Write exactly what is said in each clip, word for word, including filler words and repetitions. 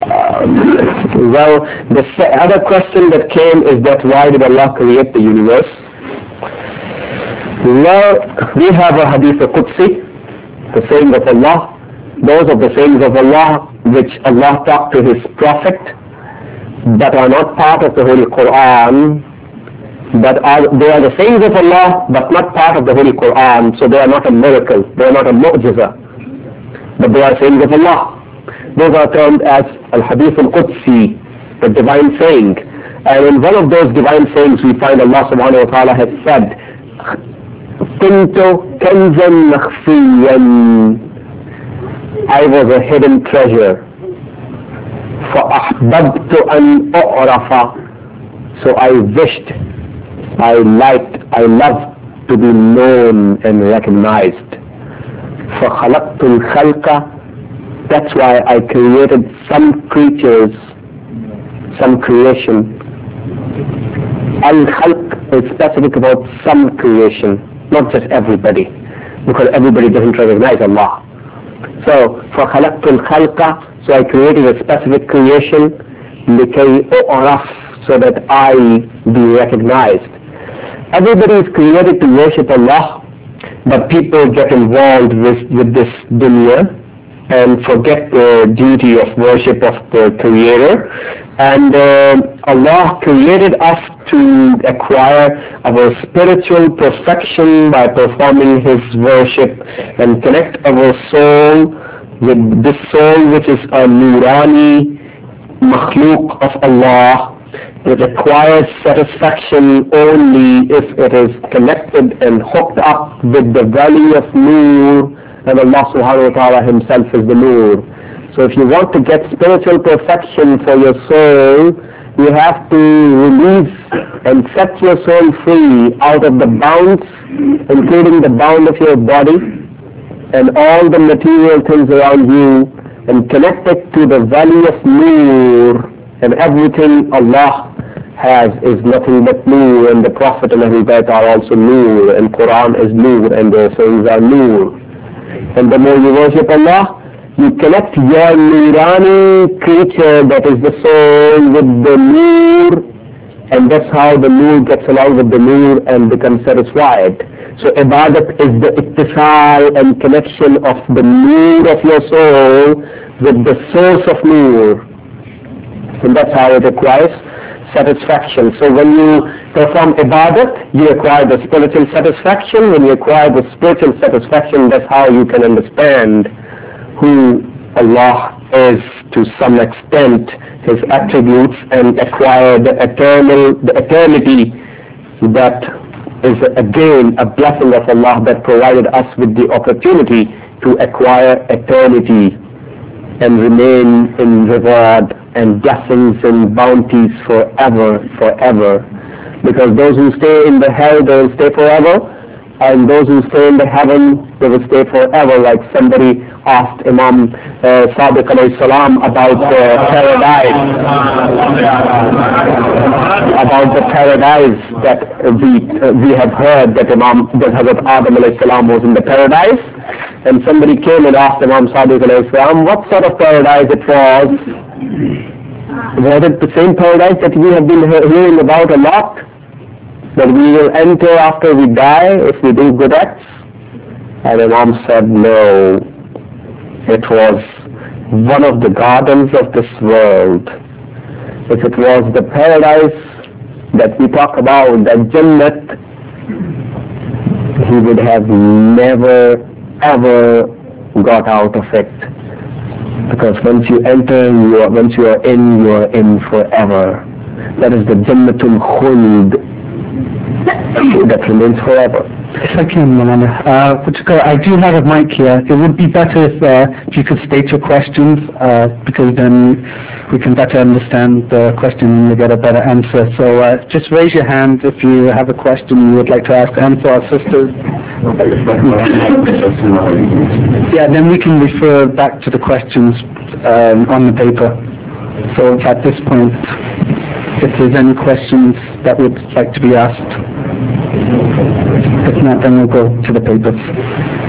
Well, the other question that came is that why did Allah create the universe? Well, we have a hadith al-Qudsi, the saying of Allah. Those are the sayings of Allah which Allah taught to His Prophet, but are not part of the Holy Quran. But are, they are the sayings of Allah, but not part of the Holy Quran. So they are not a miracle. They are not a mu'jiza. But they are sayings of Allah. Those are termed as al-Hadith al-Qudsi, the divine saying. And in one of those divine sayings we find Allah subhanahu wa ta'ala has said, Kuntu kanzan makhfiyan, I was a hidden treasure. فَأَحْبَبْتُ أَنْ أُعْرَفَ, so I wished, I liked, I loved to be known and recognized. فَخَلَقْتُ الْخَلْقَ, that's why I created some creatures, some creation. Al-Khalq is specific about some creation, not just everybody, because everybody doesn't recognize Allah. So, فَخَلَقْتُ الْخَلْقَ, so I created a specific creation, لِكَيْ أُعْرَفْ, so that I be recognized. Everybody is created to worship Allah, but people get involved with, with this dunya and forget the duty of worship of the Creator. And uh, Allah created us to acquire our spiritual perfection by performing His worship and connect our soul with this soul which is a nurani makhluk of Allah. It acquires satisfaction only if it is connected and hooked up with the valley of Nur, and Allah subhanahu wa ta'ala Himself is the Nur. So if you want to get spiritual perfection for your soul, you have to release and set your soul free out of the bounds, including the bound of your body and all the material things around you, and connect it to the valley of Nur, and everything Allah has is nothing but Nur, and the Prophet and Ahlul Bayt are also Nur, and Quran is Nur, and their sayings are Nur. And the more you worship Allah, you connect your Nurani creature, that is the soul, with the Nur, and that's how the Nur gets along with the Nur and becomes satisfied. So Ibadat is the ittisal and connection of the Nur of your soul with the source of Nur. And that's how it acquires satisfaction. So when you perform Ibadat, you acquire the spiritual satisfaction. When you acquire the spiritual satisfaction, that's how you can understand who Allah is to some extent, His attributes, and acquire the eternal, the eternity that is again a blessing of Allah that provided us with the opportunity to acquire eternity and remain in reward and blessings and bounties forever, forever. Because those who stay in the hell, they will stay forever, and those who stay in the heaven, they will stay forever. Like somebody asked Imam uh, Sadiq alayhi salam about uh, paradise, about the paradise that we uh, we have heard that Imam that Hazrat Adam alayhi salam was in the paradise, and somebody came and asked Imam Sadiq alayhi salam what sort of paradise it was. Was it the same paradise that we have been hearing about a lot, that we will enter after we die if we do good acts? And Imam said, no, it was one of the gardens of this world. If it was the paradise that we talk about, that Jannat, he would have never ever got out of it. Because once you enter, you are, once you are in, you are in forever. That is the Jannatul Khuld that remains forever. If I can, Malana, uh, I do have a mic here. It would be better if, uh, if you could state your questions, uh, because then we can better understand the question and you get a better answer. So uh, just raise your hand if you have a question you would like to ask. And for our sisters, yeah, then we can refer back to the questions um, on the paper. So at this point, if there's any questions that would like to be asked. If not, then we'll go to the papers.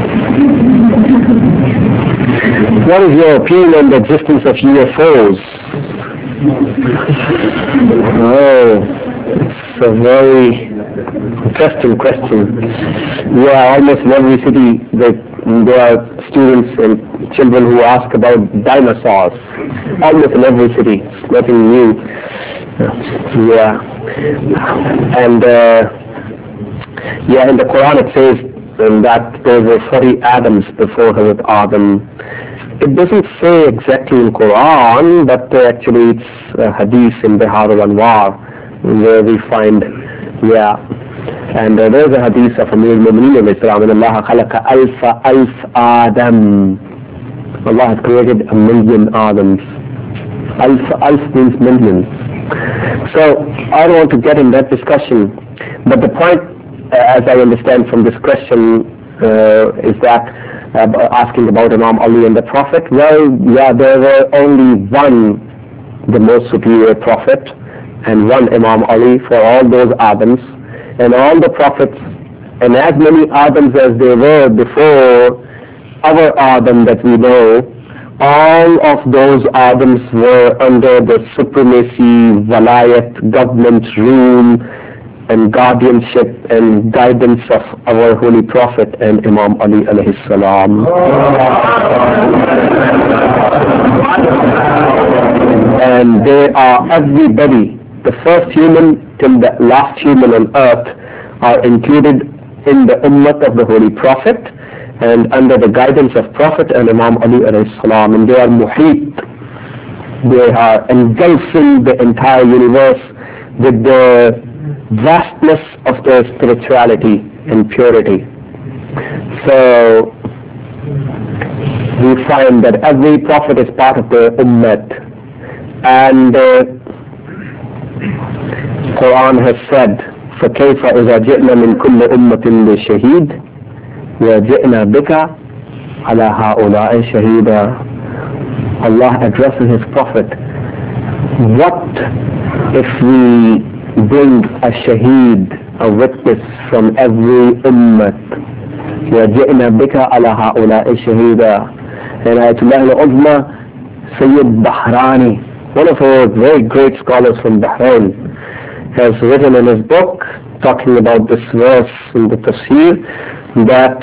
What is your opinion on the existence of U F Os? Oh, it's a very interesting question. Yeah, almost in every city there, there are students and children who ask about dinosaurs. Almost in every city, nothing new. Yeah, and uh, yeah, in the Quran it says that there were forty Adams before Hazrat Adam. It doesn't say exactly in Quran, but uh, actually it's a hadith in Bihar al-Anwar where we find, yeah, and uh, there's a hadith of Amir al-Mu'mineen alayhi salam, and Allah khalaqa alfa alf Adam. Allah has created a million Adams. Alf, alf means millions. So I don't want to get in that discussion, but the point, uh, as I understand from this question, uh, is that uh, asking about Imam Ali and the Prophet. Well, yeah, there were only one, the most superior Prophet, and one Imam Ali for all those Adams, and all the Prophets, and as many Adams as there were before our Adam that we know, all of those Adams were under the supremacy, walayat, government rule, and guardianship and guidance of our Holy Prophet and Imam Ali alayhi salam. And they are everybody, the first human till the last human on earth, are included in the ummah of the Holy Prophet and under the guidance of Prophet and Imam Ali alayhi salam, and they are muhit. They are engulfing the entire universe with the vastness of their spirituality and purity. So we find that every prophet is part of the ummah, and uh, Quran has said, فَكَيْفَ إِذَا جِئْنَا مِنْ كُلِّ أُمَّةٍ بِشَهِيدٍ وَجِئْنَا بِكَ عَلَى هَؤُلَاءِ شَهِيدًا. Allah addresses His Prophet, what if we bring a shaheed, a witness from every ummah? وَجِئْنَا بِكَ عَلَى هَؤُلَاءِ شَهِيدًا. And Ayatollah al-Uzma Sayyid Bahrani, one of our very great scholars from Bahrain, has written in his book talking about this verse in the tafsir that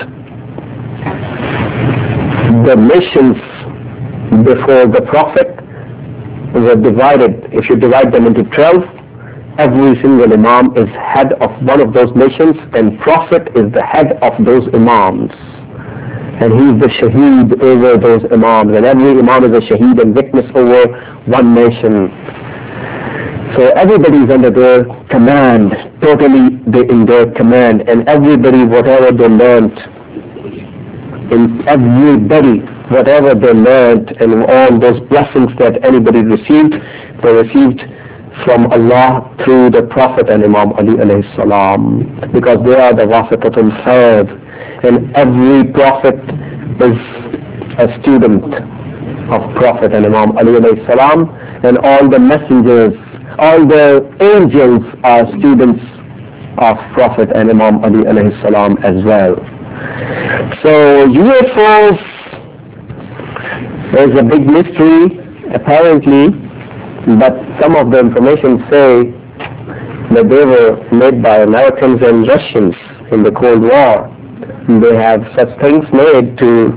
the nations before the Prophet were divided. If you divide them into twelve, every single Imam is head of one of those nations, and Prophet is the head of those Imams. And he is the shaheed over those Imams, and every Imam is a shaheed and witness over one nation. So everybody is under their command, totally in their command, and everybody, whatever they learnt, in everybody, whatever they learnt, and all those blessings that anybody received, they received from Allah through the Prophet and Imam Ali alayhi salam, because they are the wasitatul khair, and every Prophet is a student of Prophet and Imam Ali alayhi salam, and all the messengers, all the angels are students of Prophet and Imam Ali alayhi salam as well. So U F Os is a big mystery apparently, but some of the information say that they were made by Americans and Russians in the Cold War. They have such things made to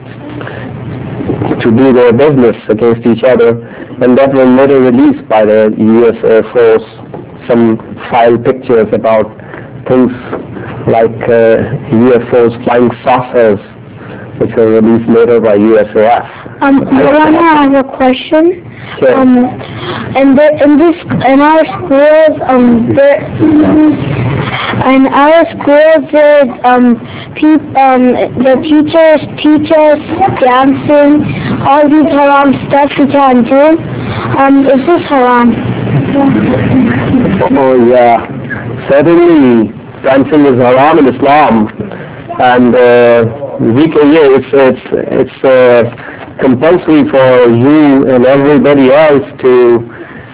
to do their business against each other, and that was later released by the U S Air Force, some file pictures about things like uh, U F Os flying saucers, which were released later by U S A F. Um, Rana, I have a question. Sure. Um, and the, in this, in our schools, um, there, in our schools, there's, um, peop, um, the teachers teach us dancing, all these haram stuff we can't do. Um, is this haram? Oh yeah, certainly dancing is haram in Islam, and uh, we can, yeah, it's it's it's uh, compulsory for you and everybody else to,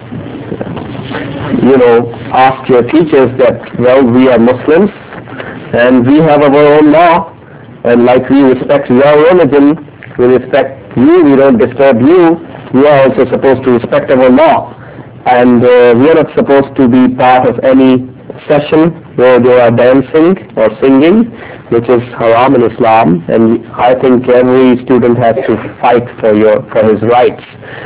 you know, ask your teachers that, well, we are Muslims and we have our own law, and like we respect your religion, we respect you, we don't disturb you, we are also supposed to respect our law. And uh, we are not supposed to be part of any session where they are dancing or singing, which is haram in Islam. And I think every student has to fight for your for his rights.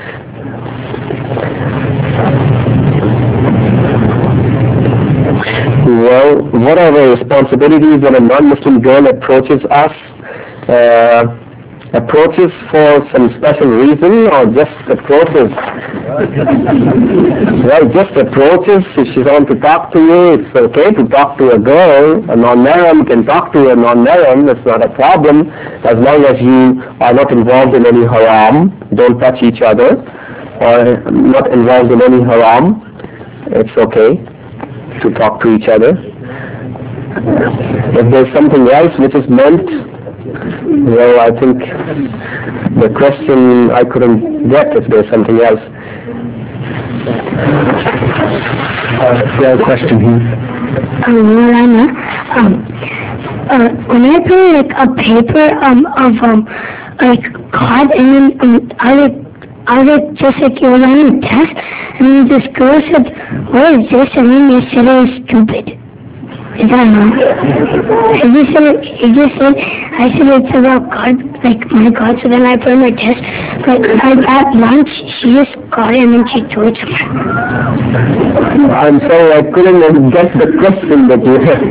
Well, what are the responsibilities when a non-Muslim girl approaches us? Uh, approaches for some special reason, or just approaches? Well, just approaches. If she wants to talk to you, it's okay to talk to a girl. A non-mahram can talk to a non-mahram. It's not a problem, as long as you are not involved in any haram, don't touch each other, or not involved in any haram. It's okay to talk to each other. If there's something else which is meant, well, I think the question I couldn't get if there's something else. Uh, there's a question here. Um, Marana, um, uh, when I put like a paper um of um like God, and then um, I like I like just like it was on a test, and then this girl said, "What is this?" and then they said it was stupid. Is that wrong? I just said, I just said, I said it's about God, like my God, so then I put in my test, but I, at lunch, she just got it and then she threw it somewhere. I'm sorry, I couldn't get the question that you had.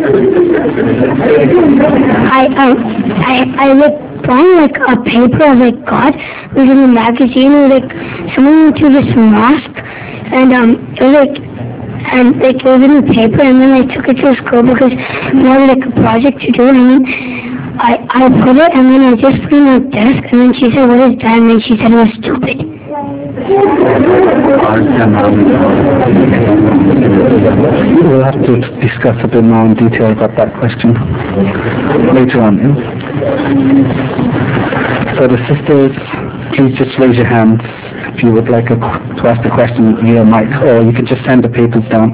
I, um, I, I like found like a paper of like God, it was in the magazine, it was like, someone went to this mosque, and um, it was like, and like it was in the paper, and then I took it to school because we had like a project to do, and then I, I put it, and then I just put it on the desk, and then she said, "What is that?" and then she said it was stupid. We'll have to discuss a bit more in detail about that question later on. Yeah? So the sisters, please just raise your hands if you would like a, to ask the question via mic, or you can just send the papers down.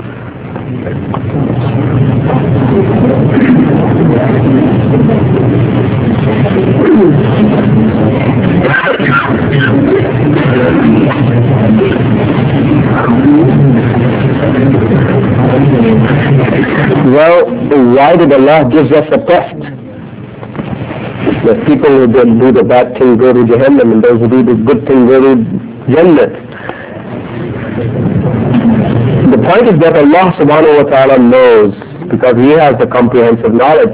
Well, why did Allah give us a test? The people who don't do the bad thing go to Jahannam, and those who do the good thing go to Jannah. The point is that Allah subhanahu wa ta'ala knows, because He has the comprehensive knowledge.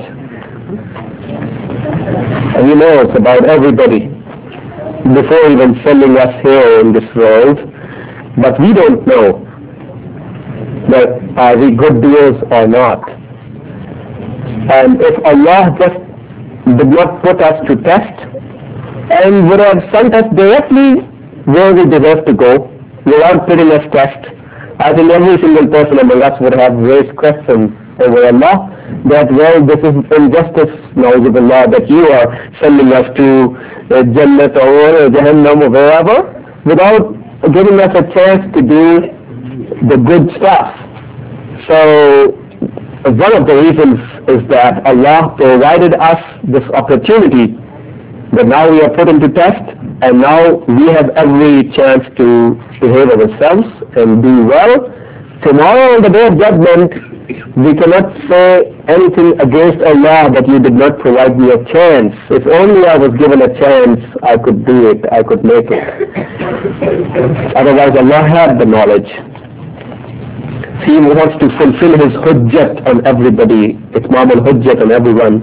And He knows about everybody before even sending us here in this world. But we don't know that are we good doers or not. And if Allah just did not put us to test and would have sent us directly where we deserve to go without putting us test, I think every single person among us would have raised questions over Allah that, well, this is injustice, na'uzubillah, that you are sending us to uh, Jannah or Jahannam or wherever without giving us a chance to do the good stuff. So one of the reasons is that Allah provided us this opportunity that now we are put into test, and now we have every chance to behave ourselves and do well. Tomorrow on the day of judgment, we cannot say anything against Allah that you did not provide me a chance. If only I was given a chance, I could do it, I could make it. Otherwise Allah had the knowledge. He wants to fulfill His hujjat on everybody, itmam al-hujjat on everyone.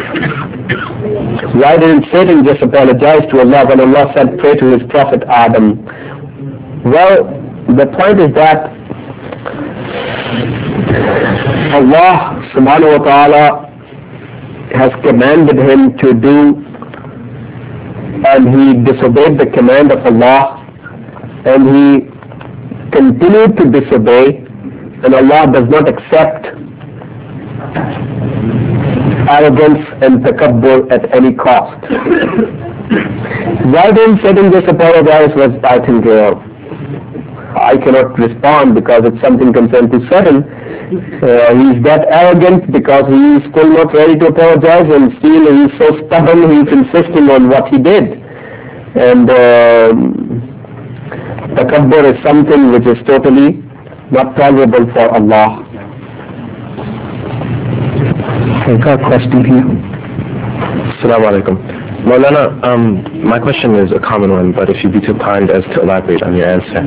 Why didn't Satan just apologize to Allah when Allah said pray to his prophet Adam? Well, the point is that Allah subhanahu wa ta'ala has commanded him to do, and he disobeyed the command of Allah, and he continued to disobey, and Allah does not accept arrogance and takabbur at any cost. Why didn't Satan just apologize? Was I think uh, I cannot respond because it's something concerned to Satan. Uh, he's that arrogant because he is still not ready to apologize, and still he's so stubborn, he's insisting on what he did. And um, takabbur is something which is totally not tolerable for Allah. Okay, got a question here. Assalamu alaikum. Maulana, um, my question is a common one, but if you'd be too kind as to elaborate on your answer.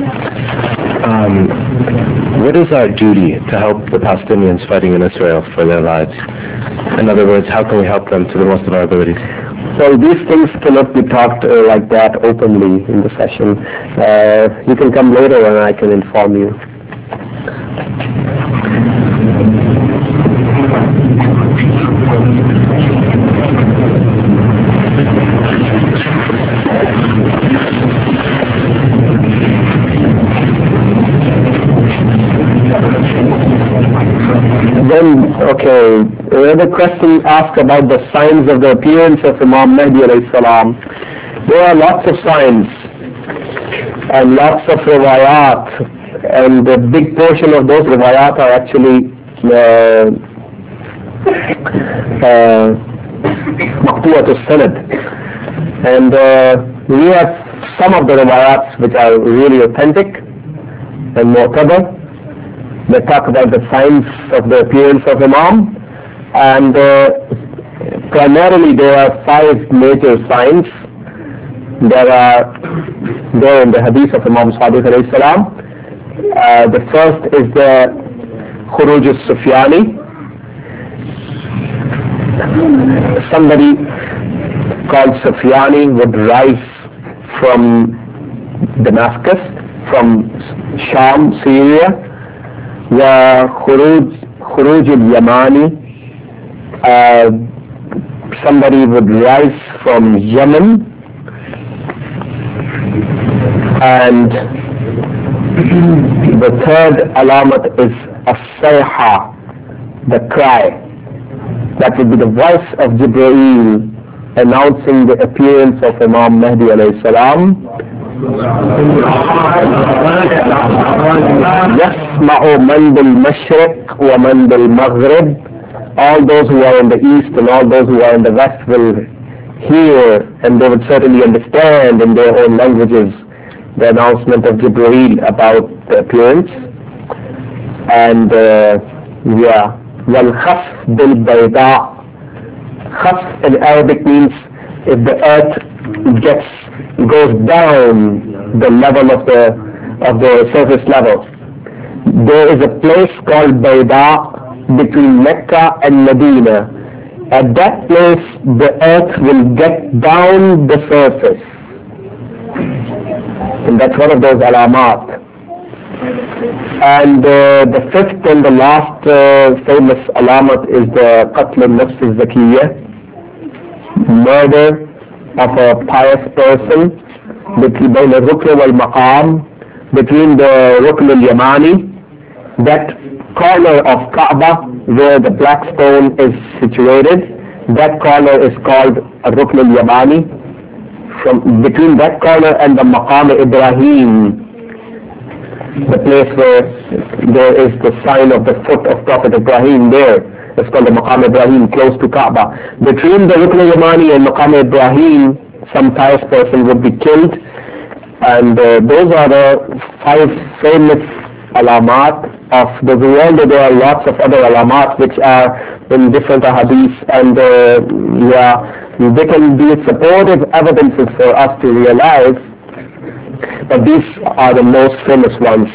Um, what is our duty to help the Palestinians fighting in Israel for their lives? In other words, how can we help them to the most of our abilities? Well, these things cannot be talked uh, like that openly in the session. Uh, you can come later and I can inform you. Then, okay, the question asked about the signs of the appearance of Imam Mahdi alayhi salam. There are lots of signs and lots of riwayat, and a big portion of those riwayat are actually maqtu'at al-sanad. And uh, we have some of the riwayats which are really authentic and mu'tabar. They talk about the signs of the appearance of Imam, and uh, primarily there are five major signs. There are there in the hadith of Imam Sadiq alayhi salam. Uh, the first is the Khuruj al-Sufyani. Somebody called Sufyani would rise from Damascus, from Sham, Syria. وخروج خروج اليماني, uh, somebody would rise from Yemen, and the third alamat is as-sayha, the cry. That would be the voice of Jibreel announcing the appearance of Imam Mahdi alayhi salam. يسمع من بالمشرق ومن بالمغرب. All those who are in the east and all those who are in the west will hear, and they would certainly understand in their own languages the announcement of Jibreel about the appearance. And uh, yeah, والخسف بالبيضاء. Khasf in Arabic means if the earth gets goes down the level of the of the surface level. There is a place called Bayda between Mecca and Medina. At that place the earth will get down the surface, and that's one of those alamat. And uh, the fifth and the last uh, famous alamat is the Qatl al-Nafs al-Zakiyya, murder of a pious person between the Rukn wal-Maqam, between the Rukn al-Yamani, that corner of Kaaba where the black stone is situated. That corner is called Rukn al-Yamani. From between that corner and the Maqam Ibrahim, the place where there is the sign of the foot of Prophet Ibrahim there, it's called the Maqam Ibrahim, close to Kaaba. Between the Rukn al-Yamani and Maqam Ibrahim, some pious person would be killed. And uh, those are the five famous alamat of the world. There are lots of other alamat which are in different hadiths, and uh, yeah, they can be supportive evidences for us to realize, but these are the most famous ones.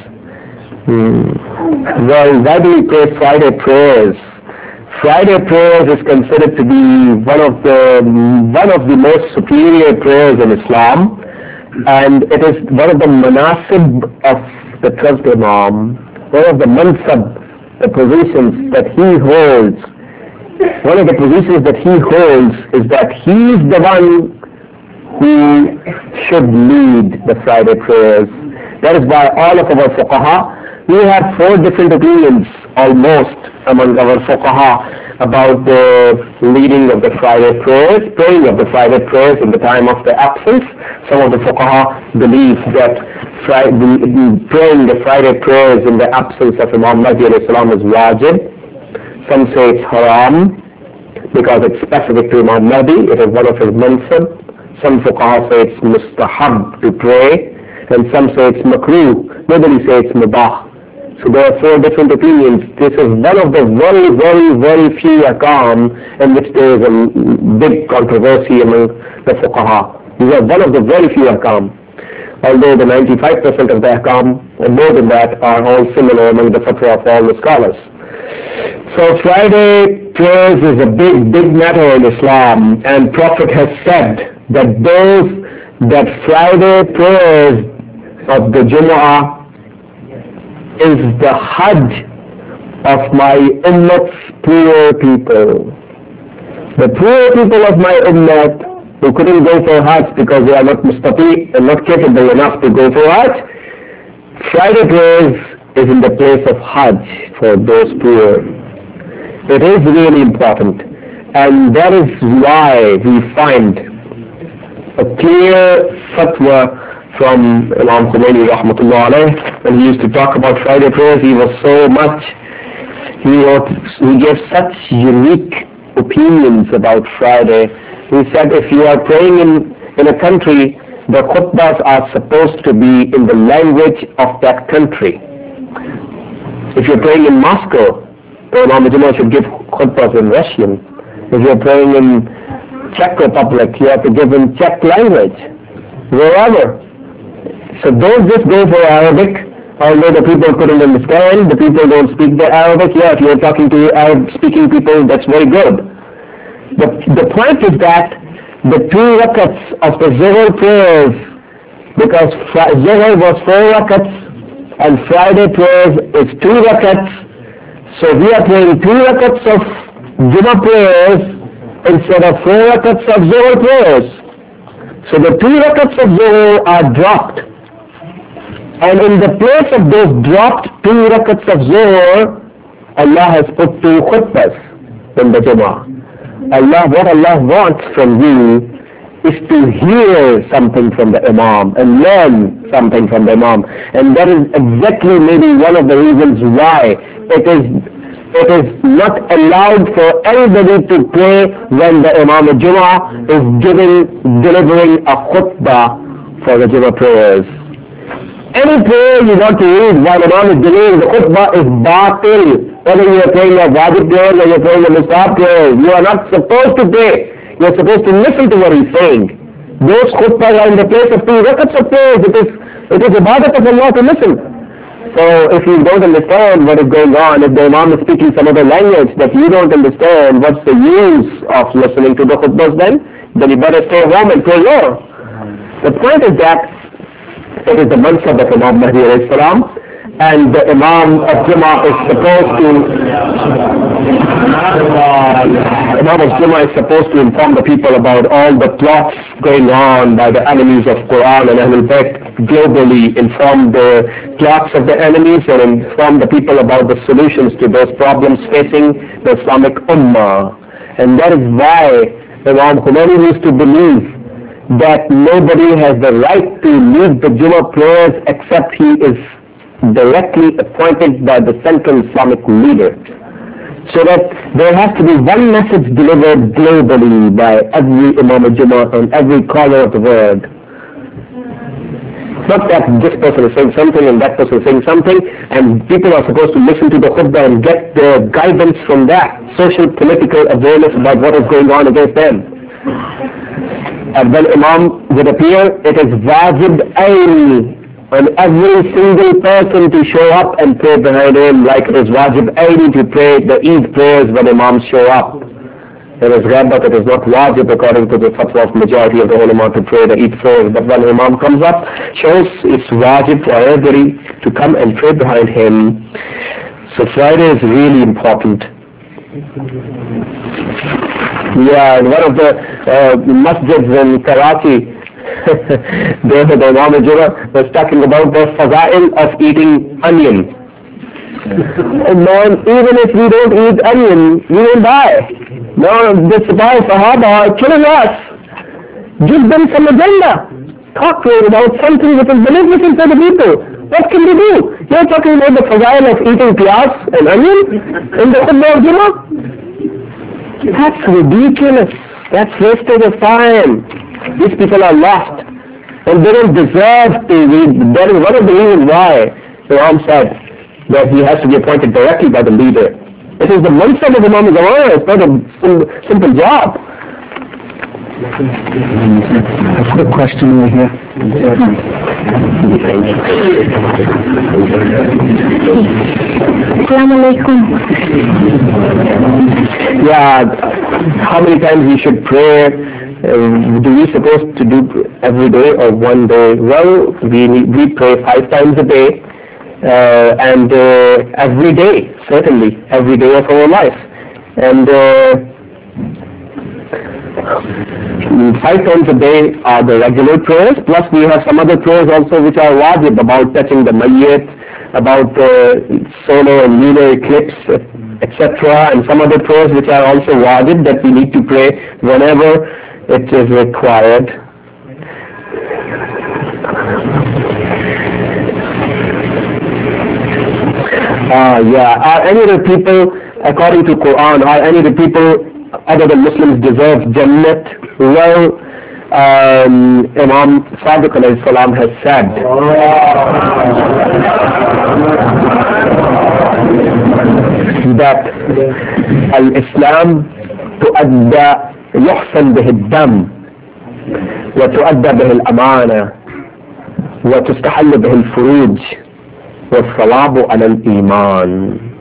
Hmm. Well, why do we pray Friday prayers? Friday prayers is considered to be one of the one of the most superior prayers in Islam, and it is one of the manasib of the trust Imam, one of the mansab, the positions that he holds. One of the positions that he holds is that he is the one who should lead the Friday prayers. That is why all of our fuqaha, we have four different opinions almost among our fuqaha about the leading of the Friday prayers, praying of the Friday prayers in the time of the absence. Some of the fuqaha believe that Friday, praying the Friday prayers in the absence of Imam Mahdi alayhi salam is wajib. Some say it's haram because it's specific to Imam Mahdi, it is one of his mansab. Some fuqaha say it's mustahab to pray, and some say it's makruh. Nobody says it's mubah. So there are four different opinions. This is one of the very, very, very few ahkam in which there is a big controversy among the fuqaha. These are one of the very few ahkam. Although the ninety-five percent of the ahkam, or more than that, are all similar among the fatwa of all the scholars. So Friday prayers is a big, big matter in Islam, and Prophet has said that those, that Friday prayers of the Jumu'ah is the Hajj of my Ummat's poor people. The poor people of my Ummah who couldn't go for Hajj because they are not mustati and not capable enough to go for Hajj, Friday prayers is in the place of Hajj for those poor. It is really important, and that is why we find a clear fatwa from Imam Khomeini rahmatullah alayh. When he used to talk about Friday prayers, he was so much, he, wrote, he gave such unique opinions about Friday. He said if you are praying in, in a country, the khutbahs are supposed to be in the language of that country. If you're praying in Moscow, the Imam Jumu'ah should give khutbahs in Russian. If you're praying in Czech Republic, you have to give in Czech language. Wherever. So don't just go for Arabic, although the people couldn't understand, the people don't speak the Arabic. Yeah, if you're talking to Arab-speaking people, that's very good. But the point is that the two rakats of the Zuhr prayers, because Zuhr was four rakats, and Friday prayers is two rakats, so we are praying two rakats of Jummah prayers instead of four rakats of Zuhr prayers. So the two rakats of Zuhr are dropped. And in the place of those dropped two rakats of Zuhr, Allah has put two khutbahs in the Jummah. Allah, what Allah wants from you is to hear something from the Imam and learn something from the Imam. And that is exactly maybe one of the reasons why it is it is not allowed for anybody to pray when the Imam al-Jummah is giving, delivering a khutbah for the Jummah prayers. Any prayer you want to read while Imam is delivering the khutbah is batil. Whether you are praying a wajib prayer or you are praying a mustahab prayer, you are not supposed to pray. You are supposed to listen to what he is saying. Those khutbahs are in the place of two rakats of prayers. It is, it is ibadat of Allah to listen. So if you don't understand what is going on, if the Imam is speaking some other language that you don't understand, what's the use of listening to the khutbahs then? Then you better stay home and pray more. The point is that it is the mansab of Imam Mahdi alayhi salam, and the Imam of Jummah is supposed to Imam of Jummah is supposed to inform the people about all the plots going on by the enemies of Quran and Ahlul Bayt globally, inform the plots of the enemies and inform the people about the solutions to those problems facing the Islamic Ummah. And that is why Imam Khomeini used to believe that nobody has the right to lead the Jummah prayers except he is directly appointed by the central Islamic leader. So that there has to be one message delivered globally by every Imam al-Jummah on every corner of the world. Not that this person is saying something and that person is saying something, and people are supposed to listen to the khutbah and get their guidance from that, social political awareness about what is going on against them. And when Imam would appear, it is wajib ayn on every single person to show up and pray behind him, like it is wajib ayn to pray the Eid prayers when Imams show up. It is rare, but it is not wajib according to the fatwa of majority of the ulama to pray the Eid prayers. But when Imam comes up, shows it's wajib for everybody to come and pray behind him. So Friday is really important. Yeah, and one of the uh, masjids in Karachi, there the Imam al-Jummah was talking about the fadail of eating onion. And man, even if we don't eat onion, we will die. No, the Sahaba are killing us. Give them some agenda. Talk to them about something that is beneficent for the people. What can we do? You're talking about the fadail of eating piyaz and onion in the khutbah of Jummah? That's ridiculous. That's wasted of time. These people are lost. And they don't deserve to read. That is one of the reasons why Imam said that he has to be appointed directly by the leader. It is the mansab of Imam Zamana. It's not a sim- simple job. A quick question over here. Assalamu alaikum. Yeah, how many times we should pray? Uh, do we supposed to do every day or one day? Well, we need, we pray five times a day, uh, and uh, every day, certainly, every day of our life. And uh, five times a day are the regular prayers, plus we have some other prayers also which are wajib, about touching the mayyit, about uh, solar and lunar eclipse, et cetera, and some other prayers which are also wajib that we need to pray whenever it is required. Uh, yeah, are any of the people, according to Quran, are any of the people other than Muslims deserve Jannat? Well, um, Imam Sadiq alayhi salam has said that al-Islam tuadda yuhsan bihi al-dam wa tuadda bihi al-amana wa tustahallu bihi al-furuj wa salabu ala al-iman.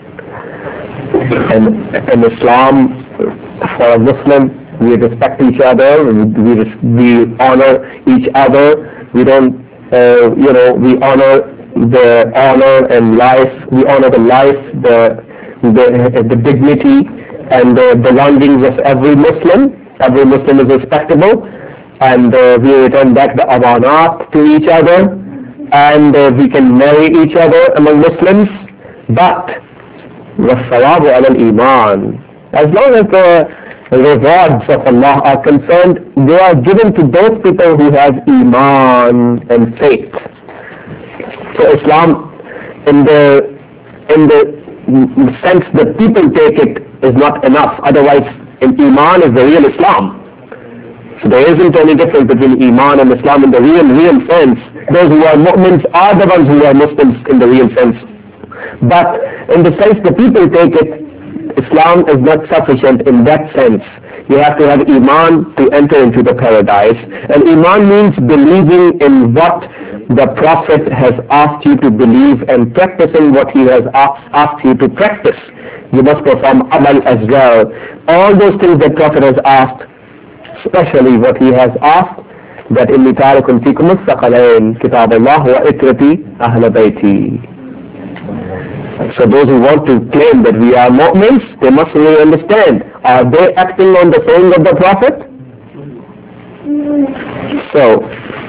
And in Islam, for a Muslim, we respect each other, we, we, we honor each other, we don't, uh, you know, we honor the honor and life, we honor the life, the, the, the dignity and the belongings of every Muslim. Every Muslim is respectable, and uh, we return back the amanat to each other, and uh, we can marry each other among Muslims, but وَالصَّوَابُ عَلَى الْإِيمَانِ, as long as the rewards of Allah are concerned, they are given to those people who have Iman and faith. So Islam, in the in the sense that people take it, is not enough. Otherwise, in Iman is the real Islam. So there isn't any difference between Iman and Islam in the real, real sense. Those who are mu'mins are the ones who are Muslims in the real sense. But in the sense the people take it, Islam is not sufficient in that sense. You have to have Iman to enter into the paradise. And Iman means believing in what the Prophet has asked you to believe and practicing what he has asked you to practice. You must perform amal as well. All those things that Prophet has asked, especially what he has asked, that inni tarikun fikum as-saqalain kitab Allah wa itrati ahla bayti. So those who want to claim that we are mu'mins, they must really understand, are they acting on the saying of the Prophet? So,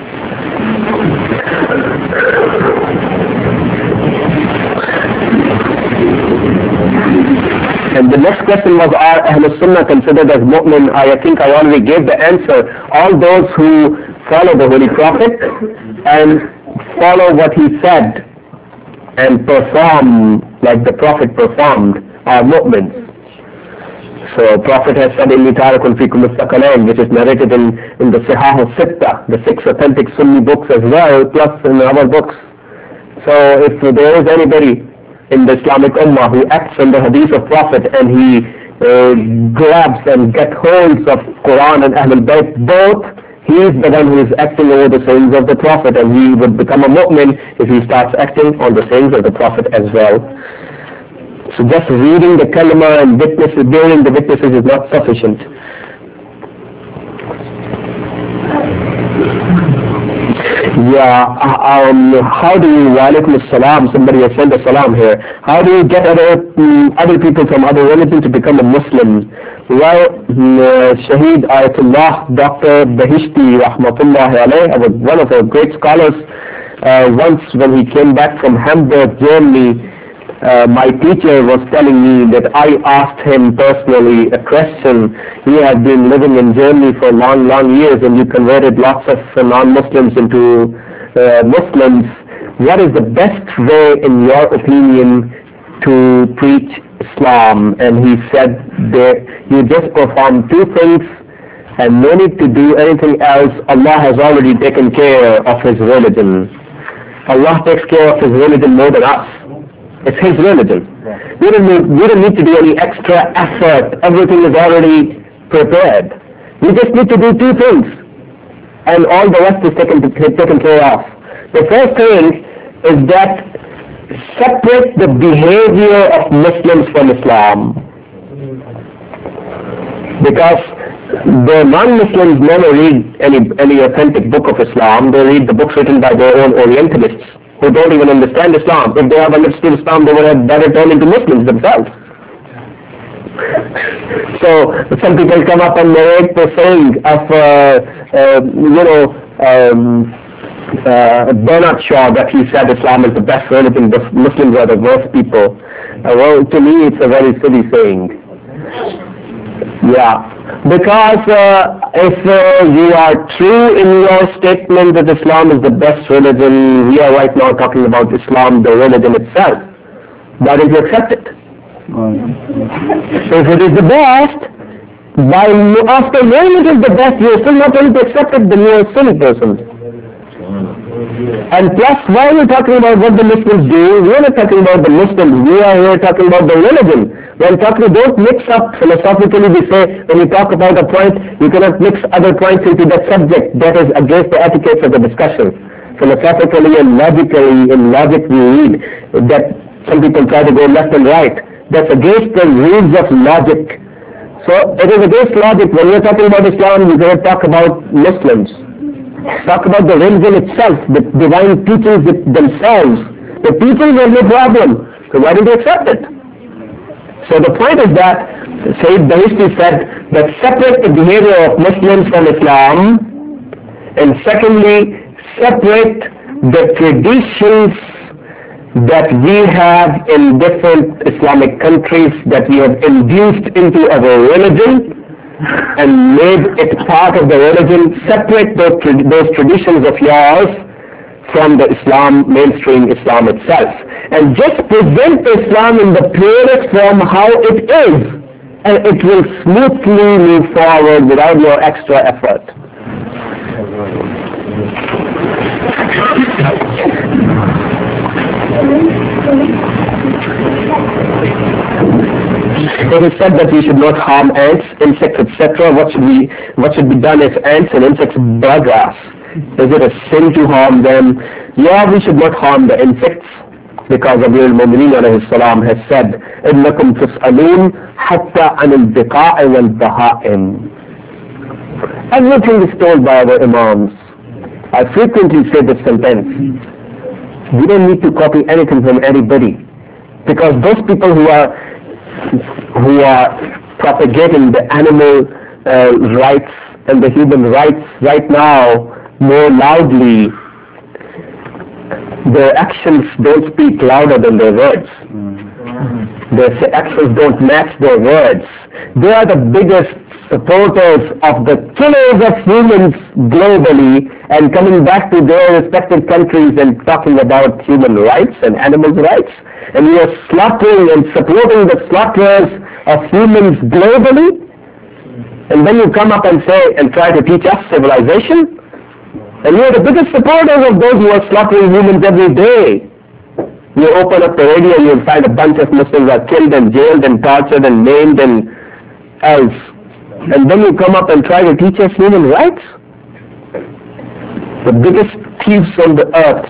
and the next question was, are Ahlul Sunnah considered as mu'min? I think I already gave the answer. All those who follow the Holy Prophet and follow what he said and perform like the Prophet performed are mu'mins. So Prophet has said, inni tarikun fikum as-saqalain, which is narrated in, in the Sihah al-Sitta, the six authentic Sunni books as well, plus in our books. So if there is anybody in the Islamic Ummah who acts on the hadith of Prophet and he uh, grabs and gets holds of Quran and Ahlul Bayt both, he is the one who is acting over the sayings of the Prophet, and he would become a mu'min if he starts acting on the sayings of the Prophet as well. So just reading the kalima and witnesses, bearing the witnesses is not sufficient. Yeah, um, how do you, wa alaikum as-salam, somebody has sent a salam here, how do you get other, um, other people from other religions to become a Muslim? Well, uh, Shaheed Ayatollah Doctor Bahishti Rahmatullahi alayh, was one of our great scholars. Uh, once when he came back from Hamburg, Germany, Uh, my teacher was telling me that I asked him personally a question. He had been living in Germany for long, long years, and you converted lots of uh, non-Muslims into uh, Muslims. What is the best way, in your opinion, to preach Islam? And he said that you just perform two things, and no need to do anything else. Allah has already taken care of His religion. Allah takes care of His religion more than us. It's His religion. We don't need, we don't need to do any extra effort. Everything is already prepared. We just need to do two things, and all the rest is taken, taken care of. The first thing is that separate the behavior of Muslims from Islam. Because the non-Muslims never read any, any authentic book of Islam. They read the books written by their own Orientalists who don't even understand Islam. If they have understood Islam, they would have better turned into Muslims themselves. So some people come up and narrate the saying of, uh, uh, you know, um, uh, Bernard Shaw, that he said Islam is the best religion, the Muslims are the worst people. Uh, well, to me it's a very silly saying. Yeah, because uh, if uh, you are true in your statement that Islam is the best religion, we are right now talking about Islam, the religion itself. Why don't you accept it? If it is the best, by after knowing it is the best, you are still not able to accept it, then you are a silly person. And plus, why are we talking about what the Muslims do? We are not talking about the Muslims, we are here talking about the religion. When talking, don't mix up philosophically. We say, when you talk about a point, you cannot mix other points into that subject. That is against the etiquette of the discussion. Philosophically and logically, in logic we read that some people try to go left and right. That's against the rules of logic. So it is against logic. When you're talking about Islam, you cannot talk about Muslims. Talk about the religion itself, the divine teachings themselves. The teachings are no problem. So why don't you accept it? So the point is that Sayyid Bahishti said that separate the behavior of Muslims from Islam, and secondly, separate the traditions that we have in different Islamic countries that we have induced into our religion and made it part of the religion. Separate those, those traditions of yours from the Islam, mainstream Islam itself, and just present Islam in the purest form how it is, and it will smoothly move forward without your extra effort. It is said that we should not harm ants, insects, et cetera. What should be what should be done if ants and insects bug us? Is it a sin to harm them? Yeah, we should not harm the insects, because Amir al-Mu'mineen alayhi salam has said, إِنَّكُمْ تُسْأَلُونَ حَتَّى عَنِ الْبِقَاءِ وَالْبَهَائِمِ. Everything is told by our imams. I frequently say this sentence. We don't need to copy anything from anybody, because those people who are who are propagating the animal uh, rights and the human rights right now more loudly, their actions don't speak louder than their words. Their actions don't match their words. They are the biggest supporters of the killers of humans globally, and coming back to their respective countries and talking about human rights and animals' rights. And we are slaughtering and supporting the slaughterers of humans globally. And then you come up and say and try to teach us civilization. And you are the biggest supporters of those who are slaughtering humans every day. You open up the radio and you'll find a bunch of Muslims are killed and jailed and tortured and maimed and else. And then you come up and try to teach us human rights? The biggest thieves on the earth.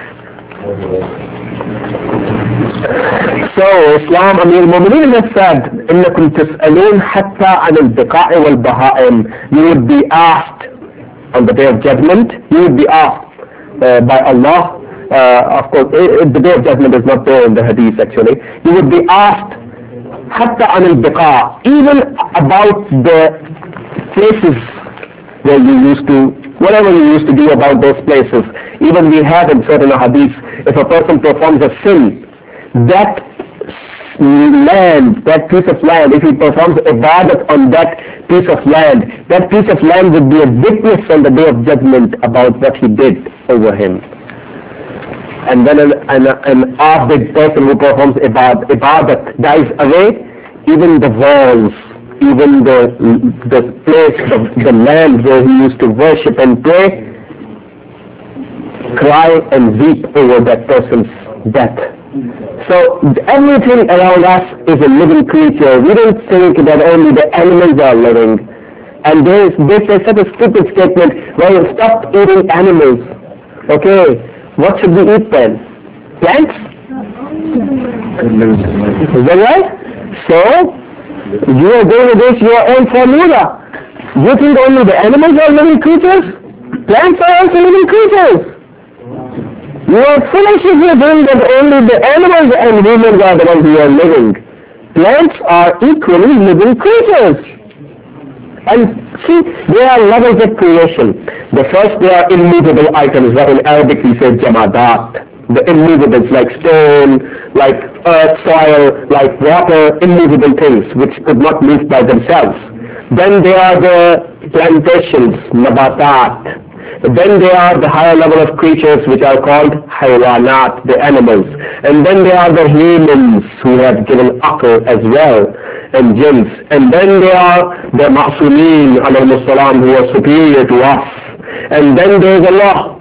So Islam, Amir al-Mu'mineen has said, إِنَّكُمْ تُسْأَلُونَ حَتَّى عَنِ الْبِقَاءِ وَالْبَهَائِمِ. You will be asked on the Day of Judgment, you will be asked uh, by Allah. Uh, of course, it, the Day of Judgment is not there in the Hadith actually. You will be asked حَتَّى عَنِ الْبِقَاءِ, even about the places where you used to, whatever you used to do about those places. Even we have in certain hadiths, if a person performs a sin, that land, that piece of land, if he performs ibadat on that piece of land, that piece of land would be a witness on the Day of Judgment about what he did over him. And when an, an, an abid person who performs ibad, ibadat dies away, even the walls even the the place, the, the land where he used to worship and pray, cry and weep over that person's death. So everything around us is a living creature. We don't think that only the animals are living. And there is, this is such a stupid statement, well, stop eating animals. Okay, what should we eat then? Plants? Is that right? So, you are going against your own formula. You think only the animals are living creatures? Plants are also living creatures. You are foolish if you think that only the animals and humans are the ones who are living. Plants are equally living creatures. And see, there are levels of creation. The first, they are immovable items, what in Arabic we say jamadat. The immovables like stone, like earth, soil, like water, immovable things which could not move by themselves. Then there are the plantations, nabatat. Then there are the higher level of creatures which are called haywanat, the animals. And then there are the humans who have given aql as well, and jinns. And then there are the ma'sumin, alayhi salam, who are superior to us. And then there is Allah,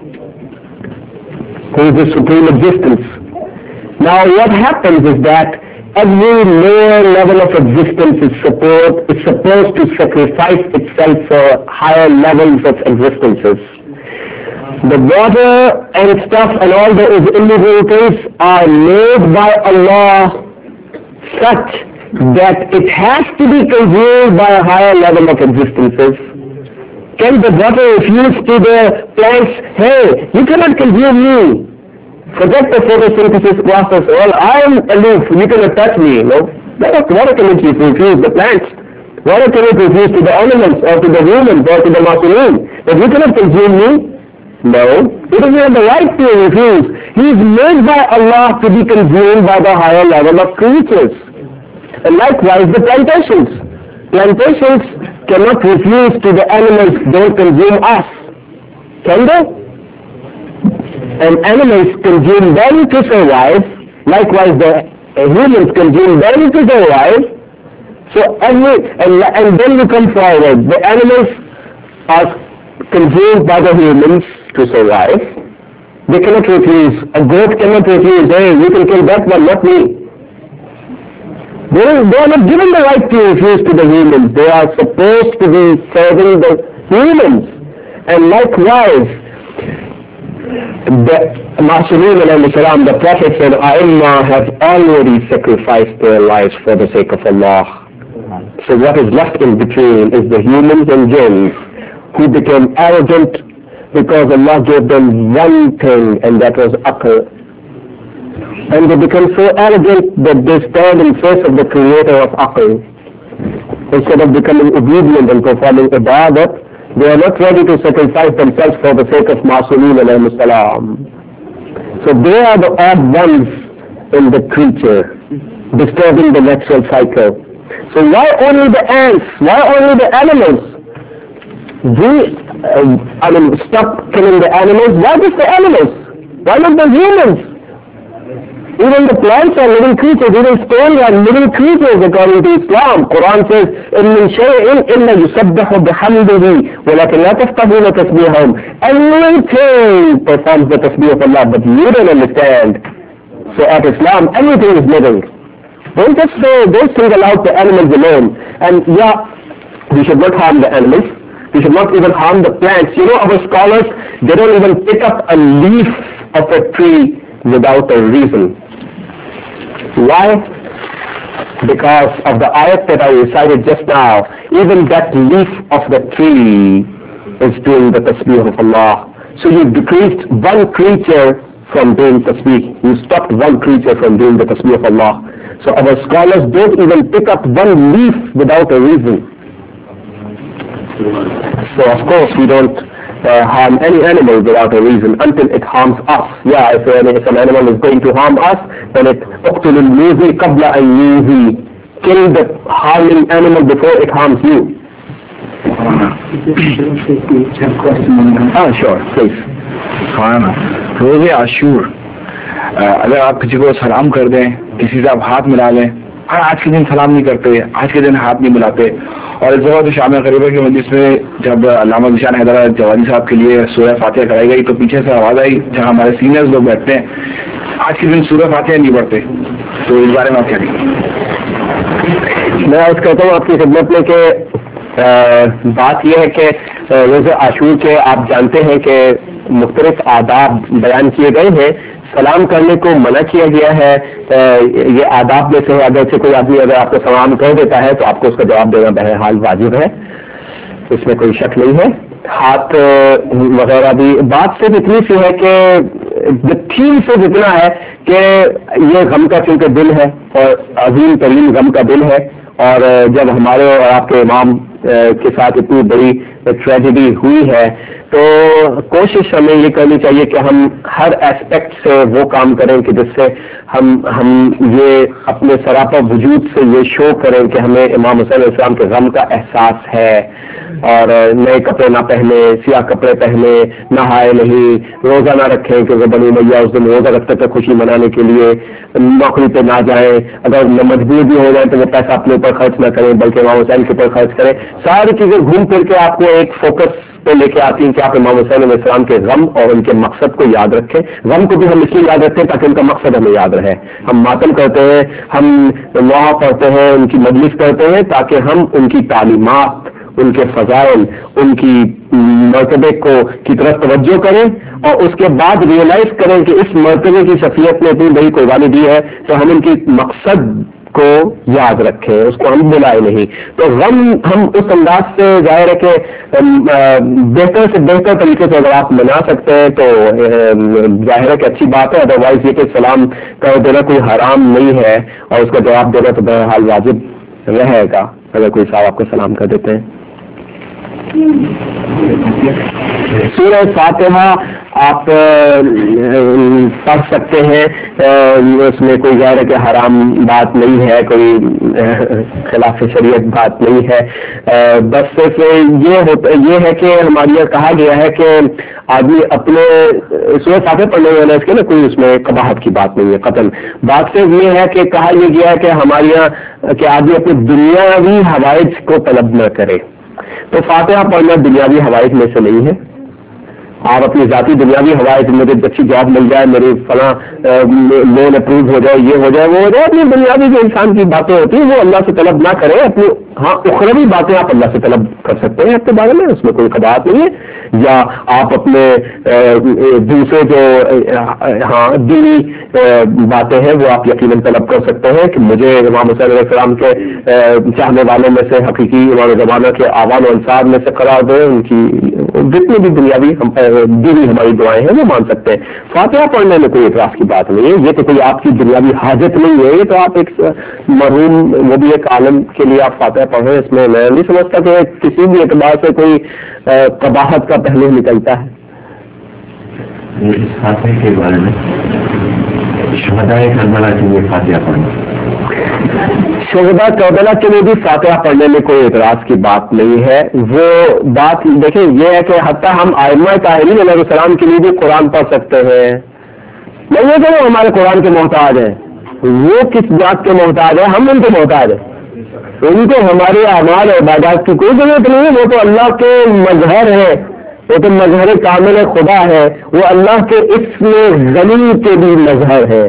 who is the supreme existence. Now what happens is that every lower level of existence is, support, is supposed to sacrifice itself for higher levels of existences. The water and stuff and all those immovable things are made by Allah such that it has to be consumed by a higher level of existences. Can the water refuse to the plants, hey, you cannot consume me. Forget the photosynthesis process. Well, I am aloof, you cannot touch me. No? Water cannot refuse the plants. Water cannot refuse to the animals or to the humans or to the ma'sumin. But you cannot consume me. No, it doesn't have the right to refuse. He is made by Allah to be consumed by the higher level of creatures. And likewise the plantations. Plantations cannot refuse to the animals, don't consume us. Can they? And animals consume them to survive. Likewise the humans consume them to survive. So every, and, and then we come forward. The animals are consumed by the humans to survive. They cannot refuse. A goat cannot refuse, hey, you can kill that one, not me. They are, they are not given the right to refuse to the humans. They are supposed to be serving the humans. And likewise, the Ma'sumin alayhi salam, the prophets and A'imma have already sacrificed their lives for the sake of Allah. So what is left in between is the humans and jinns who became arrogant because Allah gave them one thing, and that was aql. And they become so arrogant that they stand in face of the creator of aql. Instead of becoming obedient and performing ibadat, they are not ready to sacrifice themselves for the sake of Ma'sumin alayhi salam. So they are the odd ones in the creature, disturbing the natural cycle. So why only the ants? Why only the animals? We, uh, I mean, stop killing the animals. Why just the animals? Why not the humans? Even the plants are living creatures. Even stones are living creatures according to Islam. Quran says, إِن مِّن شَيْءٍ إِلَّا يُسَبِّحُ بِحَمْدِهِ وَلَكِنْ لَا تَفْقَهُونَ تَسْبِيحَهُمْ. Everything performs the tasbih of Allah, but you don't understand. So at Islam, everything is living. Don't just say, don't single out the animals alone. And yeah, we should not harm the animals. We should not even harm the plants. You know, our scholars, they don't even pick up a leaf of a tree without a reason. Why? Because of the ayat that I recited just now. Even that leaf of the tree is doing the tasbih of Allah. So you decreased one creature from doing tasbih. You stopped one creature from doing the tasbih of Allah. So our scholars don't even pick up one leaf without a reason. So of course we don't uh, harm any animal without a reason until it harms us. Yeah, if, uh, if an animal is going to harm us, then it اقتل الموذي قبل أن يؤذي. Kill the harming animal before it harms you. Ah, sure, please. रोज़े आशूर अगर आप किसी को सलाम कर दें, किसी से आप हाथ मिला लें, آج کے دن سلام نہیں کرتے, آج کے دن ہاتھ نہیں ملاتے. اور اس دفعہ تو شام غریبہ کی مجلس میں جب علامہ ذیشان حیدر جوانی صاحب کے لیے سورہ فاتحہ کرائی گئی تو پیچھے سے آواز آئی جہاں ہمارے سینئرز لوگ بیٹھتے ہیں, آج کے دن سورہ فاتحہ نہیں پڑھتے. تو اس بارے میں آپ کیا کہیں گے؟ میں عرض کرتا ہوں آپ کی خدمت میں کہ بات یہ ہے کہ روز عاشور کے آپ جانتے ہیں کہ مختلف آداب بیان کیے گئے ہیں. سلام کرنے کو منع کیا گیا ہے. یہ آداب میں سے اگر سے کوئی آدمی اگر آپ کو سلام کر دیتا ہے تو آپ کو اس کا جواب دینا بہرحال واجب ہے, اس میں کوئی شک نہیں ہے. ہاتھ وغیرہ بھی بات صرف اتنی سی ہے کہ تھیم سے اتنا ہے کہ یہ غم کا چونکہ دل ہے اور عظیم ترین غم کا دل ہے, اور جب ہمارے اور آپ کے امام کے ساتھ اتنی بڑی ٹریجڈی ہوئی ہے تو کوشش ہمیں یہ کرنی چاہیے کہ ہم ہر اسپیکٹ سے وہ کام کریں کہ جس سے ہم ہم یہ اپنے سراپا وجود سے یہ شو کریں کہ ہمیں امام حسین علیہ السلام کے غم کا احساس ہے, اور نئے کپڑے نہ پہنے, سیاہ کپڑے پہنے, نہائے نہیں, روزہ نہ رکھیں کہ بنی امیہ اس دن روزہ رکھتے تھے خوشی منانے کے لیے, نوکری پہ نہ جائیں, اگر مجبور بھی ہو جائیں تو وہ پیسہ اپنے اوپر خرچ نہ کریں بلکہ امام حسین کے اوپر خرچ کریں. ساری چیزیں گھوم پھر کے آپ کو ایک فوکس پہ لے کے آتی ہیں کہ آپ امام حسین علیہ السلام کے غم اور ان کے مقصد کو یاد رکھیں. غم کو بھی ہم اس لیے یاد رکھتے ہیں تاکہ ان کا مقصد ہمیں یاد رہے. ہم ماتم کرتے ہیں, ہم لوحہ پڑھتے ہیں, ان کی مجلس کرتے ہیں تاکہ ہم ان کی تعلیمات, ان کے فضائل, ان کی مرتبے کو کی طرف توجہ کریں اور اس کے بعد ریئلائز کریں کہ اس مرتبے کی شخصیت نے اتنی بڑی قربانی دی ہے تو ہم ان کی مقصد کو یاد رکھیں, اس کو ہم بلائے نہیں. تو غم ہم اس انداز سے ظاہر ہے کہ بہتر سے بہتر طریقے سے اگر آپ منا سکتے ہیں تو ظاہر ہے کہ اچھی بات ہے. ادروائز یہ کہ سلام کر دینا کوئی حرام نہیں ہے اور اس کا جواب دینا تو بہرحال واجب رہے گا اگر کوئی صاحب آپ کو سلام کر دیتے ہیں. سورہ فاتحہ آپ پڑھ سکتے ہیں, اس میں کوئی ظاہر ہے کہ حرام بات نہیں ہے, کوئی خلاف شریعت بات نہیں ہے. بس صرف یہ ہوتا یہ ہے کہ ہمارے یہاں کہا گیا ہے کہ آدمی اپنے سورہ فاتحہ پڑھنے والا اس کے نا کوئی اس میں قباحت کی بات نہیں ہے قتل. بات صرف یہ ہے کہ کہا یہ گیا ہے کہ ہمارے یہاں کہ آدمی اپنی دنیاوی حوائج کو طلب نہ کرے. تو فاتحہ پڑھنا دنیاوی حوائج میں سے نہیں ہے. آپ اپنی ذاتی دنیاوی حوائج, مجھے اچھی جاب مل جائے, میری فلاں لون اپروو ہو جائے, یہ ہو جائے, وہ ہو جائے, اپنی دنیاوی جو انسان کی باتیں ہوتی ہیں وہ اللہ سے طلب نہ کرے. اپنی ہاں اخروی باتیں آپ اللہ سے طلب کر سکتے ہیں اپنے بارے میں, اس میں کوئی قباحت نہیں ہے. یا آپ اپنے دوسرے جو ہاں دینی باتیں ہیں وہ آپ یقیناً طلب کر سکتے ہیں کہ مجھے امام حسین علیہ السلام کے چاہنے والوں میں سے حقیقی امام زمانہ کے آوان و انصار میں سے قرار دیں. ان کی جتنی بھی دنیاوی دینی ہماری دعائیں ہیں وہ مان سکتے ہیں. فاتحہ پڑھنے میں کوئی اعتراض کی بات نہیں ہے. یہ تو کوئی آپ کی دنیاوی حاجت نہیں ہے, یہ تو آپ ایک مرحوم وہ بھی ایک عالم کے لیے آپ فاتحہ پڑھ رہے ہیں. اس میں میں نہیں سمجھتا کہ کسی بھی اعتبار سے کوئی قباحت کا پہلو نکلتا ہے. اس فاتحے کے بارے میں شہدائے کربلا کے لیے فاتحہ پڑھنا, شہداء کربلا کے لیے بھی فاتحہ پڑھنے میں کوئی اعتراض کی بات نہیں ہے. وہ بات دیکھیں یہ ہے کہ حتیٰ ہم ائمہ طاہرین علیہ السلام کے لیے بھی قرآن پڑھ سکتے ہیں. نہیں ہے کہ وہ ہمارے قرآن کے محتاج ہیں, وہ کس بات کے محتاج ہے, ہم ان کے محتاج ہیں. ان کو ہمارے اعمال اور عبادات کی کوئی ضرورت نہیں ہے. وہ تو اللہ کے مظہر ہے, وہ تو مظہر کامل خدا ہے, وہ اللہ کے اسم غنی کے بھی مظہر ہے.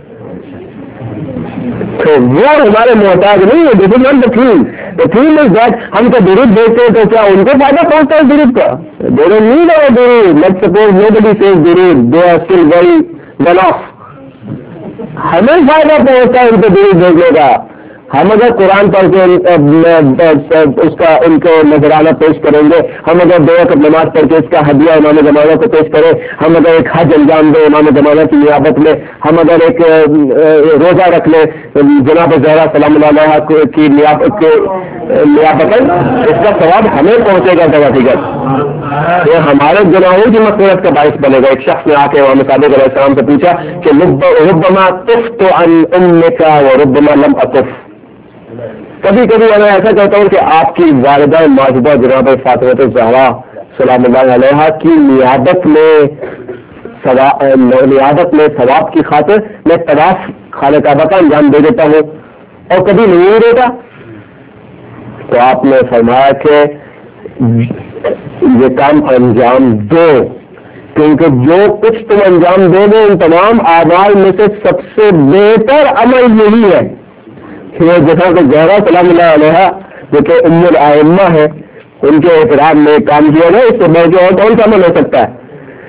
تو وہ ہمارے محتاج نہیں ہے. This is not the theme. The theme is that ہم تو درود بھیجتے ہیں تو کیا ان کو فائدہ پہنچتا ہے درود کا؟ دے ڈونٹ نیڈ اور درود. لیٹس سپوز نوبڈی سیز درود, they are still very well off. ہمیں فائدہ پہنچتا ہے ان کو درود بھیجنے کا. ہم اگر قرآن پڑھ کے اس کا ان کو نذرانہ پیش کریں گے, ہم اگر دو وقت نماز پڑھ کے اس کا ہدیہ امام زمانہ کو پیش کریں, ہم اگر ایک حج انجام دیں امام زمانہ کی نیابت میں, ہم اگر ایک روزہ رکھ لیں جناب زہرا سلام اللہ علیہ کی نیابت نیابت اس کا ثواب ہمیں پہنچے گا. در حقیقت یہ ہمارے گناہوں کی مغفرت کا باعث بنے گا. ایک شخص نے آ کے امام صادق علیہ السلام سے پوچھا کہ ربما طفت عن امک وربما لم اطف. کبھی کبھی میں ایسا کہتا ہوں کہ آپ کی والدہ ماجدہ جناب فاطمہ الزہرا سلام اللہ علیہ کی نیابت میں نیابت میں ثواب کی خاطر میں طواف خانہ کعبہ کا انجام دے دیتا ہوں. और कभी नहीं देता। तो आपने फरमाया कि ये काम अंजाम दो, क्योंकि जो कुछ तुम अंजाम दोगे उन तमाम आमाल में से सबसे बेहतर अमल यही है कि वो जैसा को जहरा सलामुल्लाह अलैहा जो कि उम्मुल आइम्मा है, उनके एहतराम में काम किया गया, इससे बढ़ के और कौन सा अमल हो सकता है?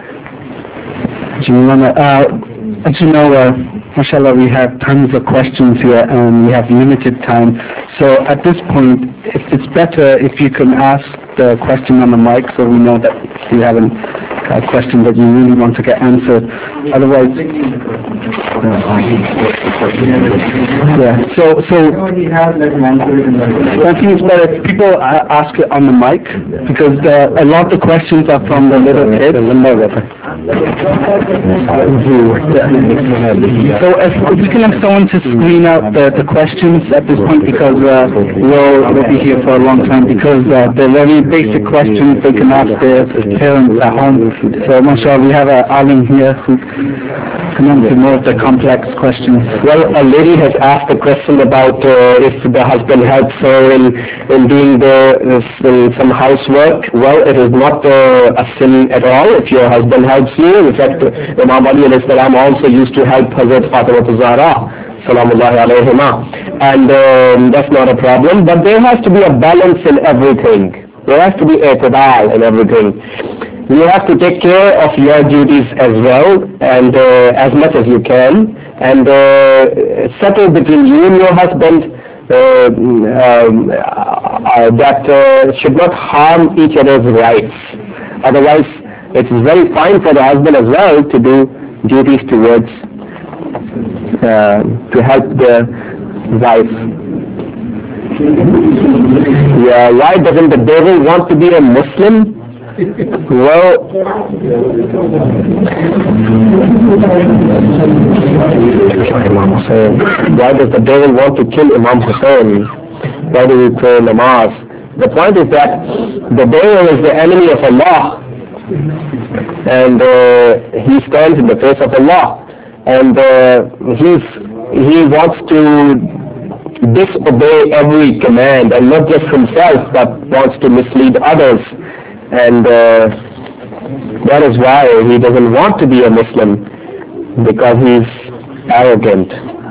Uh, as you know, uh, mashallah, we have tons of questions here and we have limited time. So at this point, if it's better if you can ask the question on the mic so we know that you have an, a question that you really want to get answered. Otherwise, yeah. So, so I think it's better if people uh, ask it on the mic because uh, a lot of the questions are from the little kids. So if, if we can have someone to screen out the, the questions at this point because uh, we'll, we'll be here for a long time because uh, they're very basic questions they can ask their parents at home. So mashallah, we have an alim here who can answer more of the complex questions. Well, a lady has asked a question about uh, if the husband helps her in, in doing the, in some housework. Well, it is not uh, a sin at all if your husband helps you. In fact, Imam Ali alayhi salam also used to help Hazrat Fatima Zahra salamullahi alayhima, and um, that's not a problem. But there has to be a balance in everything. There has to be a i'tidal in everything. You have to take care of your duties as well, and uh, as much as you can, and uh, settle between you and your husband uh, um, uh, that uh, should not harm each other's rights. Otherwise, it is very fine for the husband as well to do duties towards uh, to help the wife. Yeah, why doesn't the devil want to be a Muslim? Well, why does the devil want to kill Imam Hussein? Why do we pray namaz? The point is that the devil is the enemy of Allah, and uh, he stands in the face of Allah, and uh, he's, he wants to disobey every command, and not just himself, but wants to mislead others. And uh, that is why he doesn't want to be a Muslim, because he's arrogant.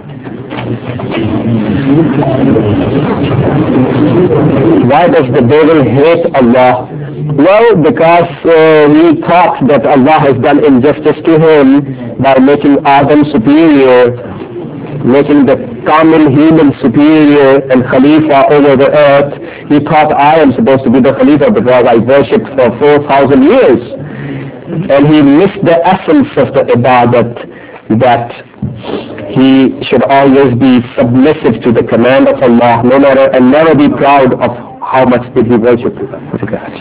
Why does the devil hate Allah? Well, because uh, he thought that Allah has done injustice to him by making Adam superior, making the common human superior and Khalifa over the earth. He thought, I am supposed to be the Khalifa because I worshipped for four thousand years. And he missed the essence of the ibadat, that he should always be submissive to the command of Allah, no matter, and never be proud of how much did he worship God.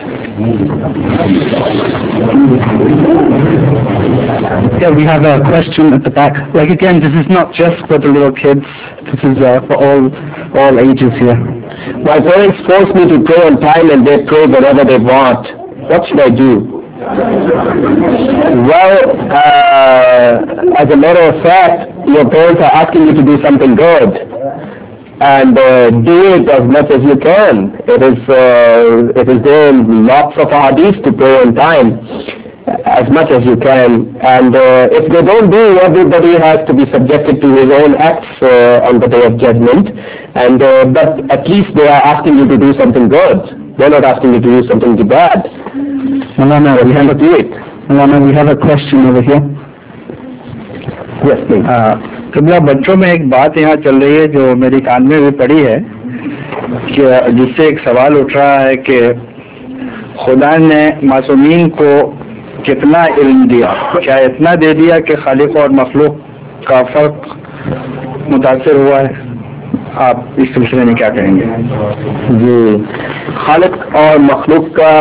Yeah, we have a question at the back. Like again, this is not just for the little kids. This is uh, for all all ages here. My parents force me to pray on time, and they pray whenever they want. What should I do? Well, uh, as a matter of fact, your parents are asking you to do something good, and uh, do it as much as you can. It is uh, it is there in lots of hadiths to pray on time as much as you can, and uh, if they don't do, everybody has to be subjected to his own acts uh, on the day of judgment, and uh, but at least they are asking you to do something good. They're not asking you to do something bad. Malana, we have a do it. Malana, we have a question over here. Yes, please. कबला बच्चों में एक बात यहाँ चल रही है जो मेरी कान में भी पड़ी है कि जिससे एक सवाल उठ रहा है कि खुदा ने मासूमीन को कितना इल्म दिया, क्या इतना दे दिया कि खालिक और मखलूक का फर्क मुतासिर हुआ है? आप इस सिलसिले में क्या कहेंगे? जी, खालिक और मखलूक का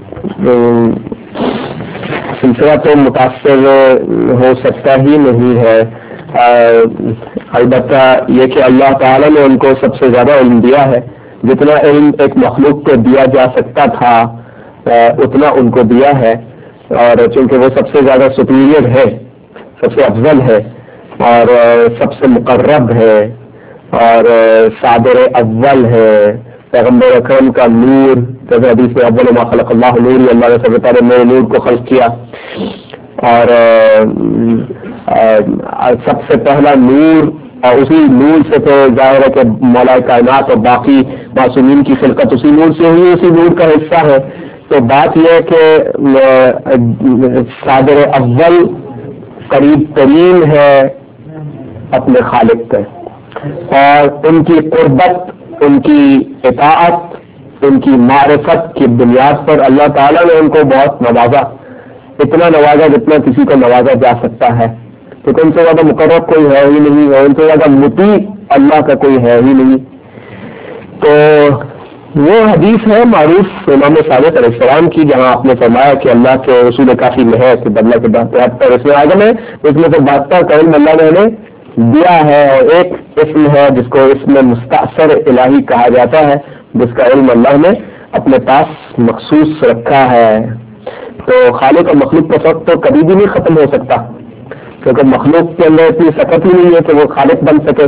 सिलसिला तो मुतासिर हो सकता ही नहीं है। अलबत्ता ये कि अल्लाह ताला ने उनको सबसे ज्यादा इल्म दिया है। जितना इल्म एक मखलूक को दिया जा सकता था उतना उनको दिया है, और चूंकि वो सबसे ज्यादा सुपीरियर है, सबसे अफजल है और सबसे मुकर्रब है, और सादर अव्वल है, पैगम्बर अकरम का नूर, जैसे हदीस में अव्वल मा खलक़ अल्लाह नूर, अल्लाह ने सबसे पहले मेरे नूर को खल्क़ किया। और आ, आ, सबसे पहला नूर, और उसी नूर से तो जाहिर है कि मौला कायनात और बाकी मासूमीन की खिलकत उसी नूर से हुई, उसी नूर का हिस्सा है। तो बात यह है कि सादर अव्वल करीब तरीन है अपने खालिक पे, और उनकी कुर्बत, उनकी इताअत, उनकी मारिफत की बुनियाद पर अल्लाह ताला ने उनको बहुत नवाजा, इतना नवाजा जितना किसी को नवाजा जा सकता है, क्योंकि उनसे ज्यादा मुकर्रब कोई है ही नहीं, और उनसे ज्यादा मुती अल्लाह का कोई है ही नहीं। तो वो हदीस है मारूफ इमाम सादिक अलैहिस्सलाम की, जहां आपने फरमाया कि अल्लाह के रसूल काफी में है कि बदला के बाद तिहत्तर इसमें आगम है, उसमें से बहत्तर का इल्म अल्लाह ने हमें दिया है, और एक इस्म है जिसको इसमें मुस्तअसर इलाही कहा जाता है, जिसका इल्म अल्लाह ने अपने पास मखसूस रखा है। तो खालिक और मखलूक का फर्क तो कभी भी नहीं खत्म हो सकता, क्योंकि मखलूक के अंदर इतनी सकत ही नहीं है कि वो खालिक बन सके।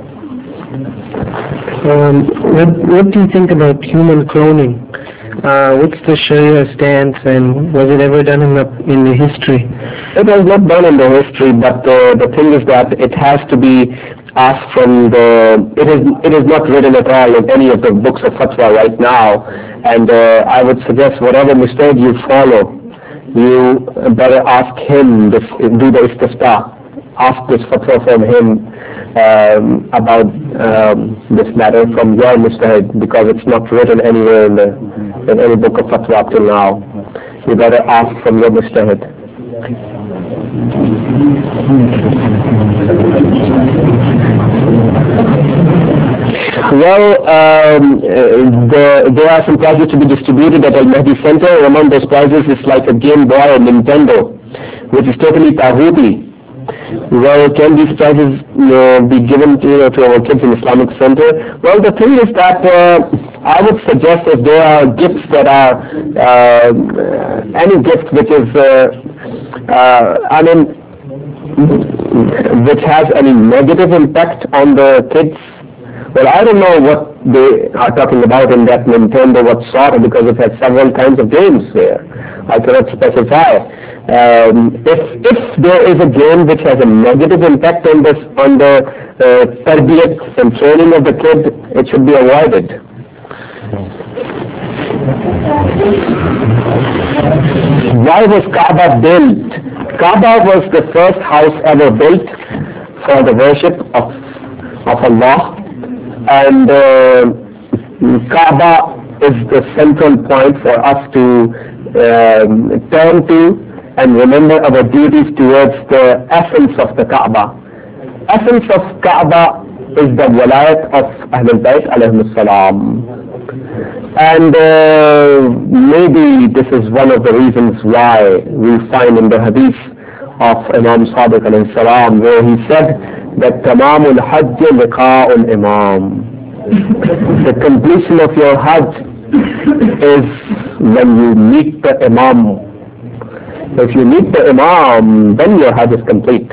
Um, what, what do you think about human cloning? Uh, what's the Sharia stance, and was it ever done in the in the history? It was not done in the history, but uh, the thing is that it has to be asked from the. It is it is not written at all in any of the books of fatwa right now, and uh, I would suggest whatever mistake you follow, you better ask him. This, do the istisqa. Ask this fatwa from him um, about um, this matter from your mujtahid, because it's not written anywhere in the in any book of fatwa up till now. You better ask from your mujtahid. Well, um, the, there are some prizes to be distributed at Al Mahdi Center. Among those prizes is like a Game Boy or Nintendo, which is totally taghuti. Well, can these prizes uh, be given to, you know, to our kids in Islamic Center? Well, the thing is that uh, I would suggest if there are gifts that are, uh, any gift which is, uh, uh, I mean, which has any negative impact on the kids. Well, I don't know what they are talking about in that Nintendo, what sort, because it has several kinds of games there. I cannot specify. Um, if if there is a game which has a negative impact on this on the uh, tarbiyat and training of the kid, it should be avoided. Why was Kaaba built? Kaaba was the first house ever built for the worship of of Allah, and uh, Kaaba is the central point for us to um, turn to and remember our duties towards the essence of the Kaaba. Essence of Kaaba is the walayat of Ahlul Bayt alayhim salam. And uh, maybe this is one of the reasons why we find in the hadith of Imam Sadiq alayhi salam, where he said that Tamamul Hajj liqa'ul Imam. The completion of your Hajj is when you meet the Imam. If you meet the Imam, then your Hajj is complete.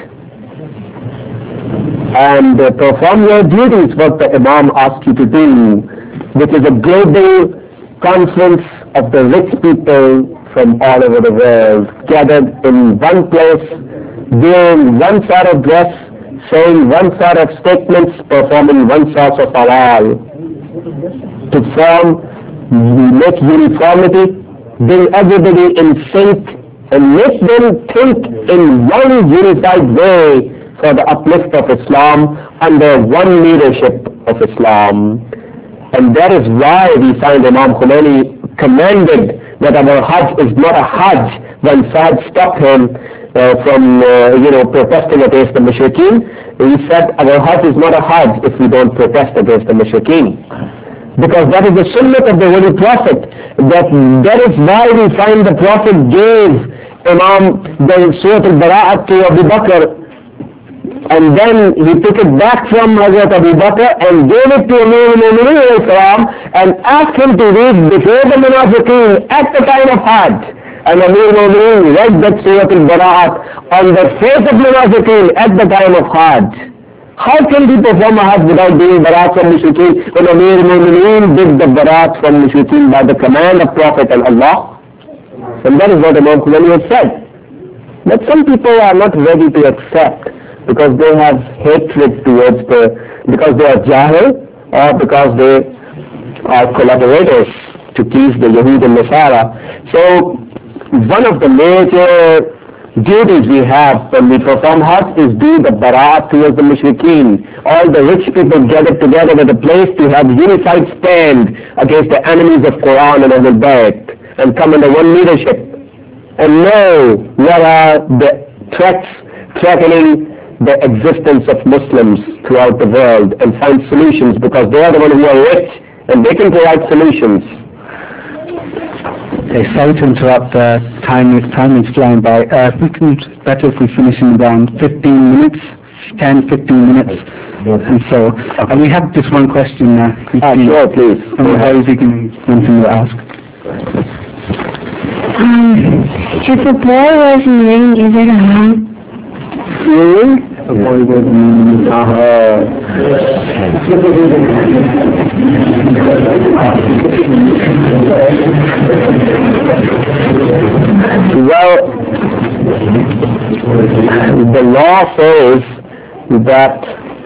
And uh, perform your duties, what the Imam asks you to do, which is a global conference of the rich people from all over the world, gathered in one place, wearing one sort of dress, saying one sort of statements, performing one sort of halal, to form, make uniformity, bring everybody in sync, and make them think in one unified way for the uplift of Islam under one leadership of Islam. And that is why we find Imam Khomeini commanded that our Hajj is not a Hajj when Saad stopped him uh, from, uh, you know, protesting against the Mushrikeen. He said our Hajj is not a Hajj if we don't protest against the Mushrikeen. Because that is the sunnah of the Holy Prophet. That, that is why we find the Prophet gave Imam the Surah Al-Bara'at to Abu Bakr, and then he took it back from Hazrat Abu Bakr and gave it to Amir al-Mu'mineen and asked him to read before the Munafiqeen at the time of Hajj. And Amir al-Mu'mineen read that Surah Al-Bara'at on the face of Munafiqeen at the time of Hajj. How can we perform a Hajj without doing barat from Mushrikeen when Amir Mu'mineen did the barat from Mushrikeen by the command of Prophet and Allah? And that is what Imam Khomeini has said. But some people are not ready to accept because they have hatred towards the, because they are Jahil or because they are collaborators to please the Yahud and Nasara. So one of the major duties we have when we perform Hajj is do the barat towards the mushrikeen. All the rich people gathered together at a place to have unified stand against the enemies of Quran and Ahlul Bayt and come under one leadership and know what are the threats threatening the existence of Muslims throughout the world and find solutions because they are the ones who are rich and they can provide solutions. Okay, sorry to interrupt. Uh, time is time is flying by. Uh, if we can, better if we finish in around fifteen minutes, ten, fifteen minutes. And so, uh, we have just one question. Uh, ah, sure, please. From the very beginning, something to ask. Um, if a boy was in ring, is it haram? Ring? A boy was in uh, well, the law says that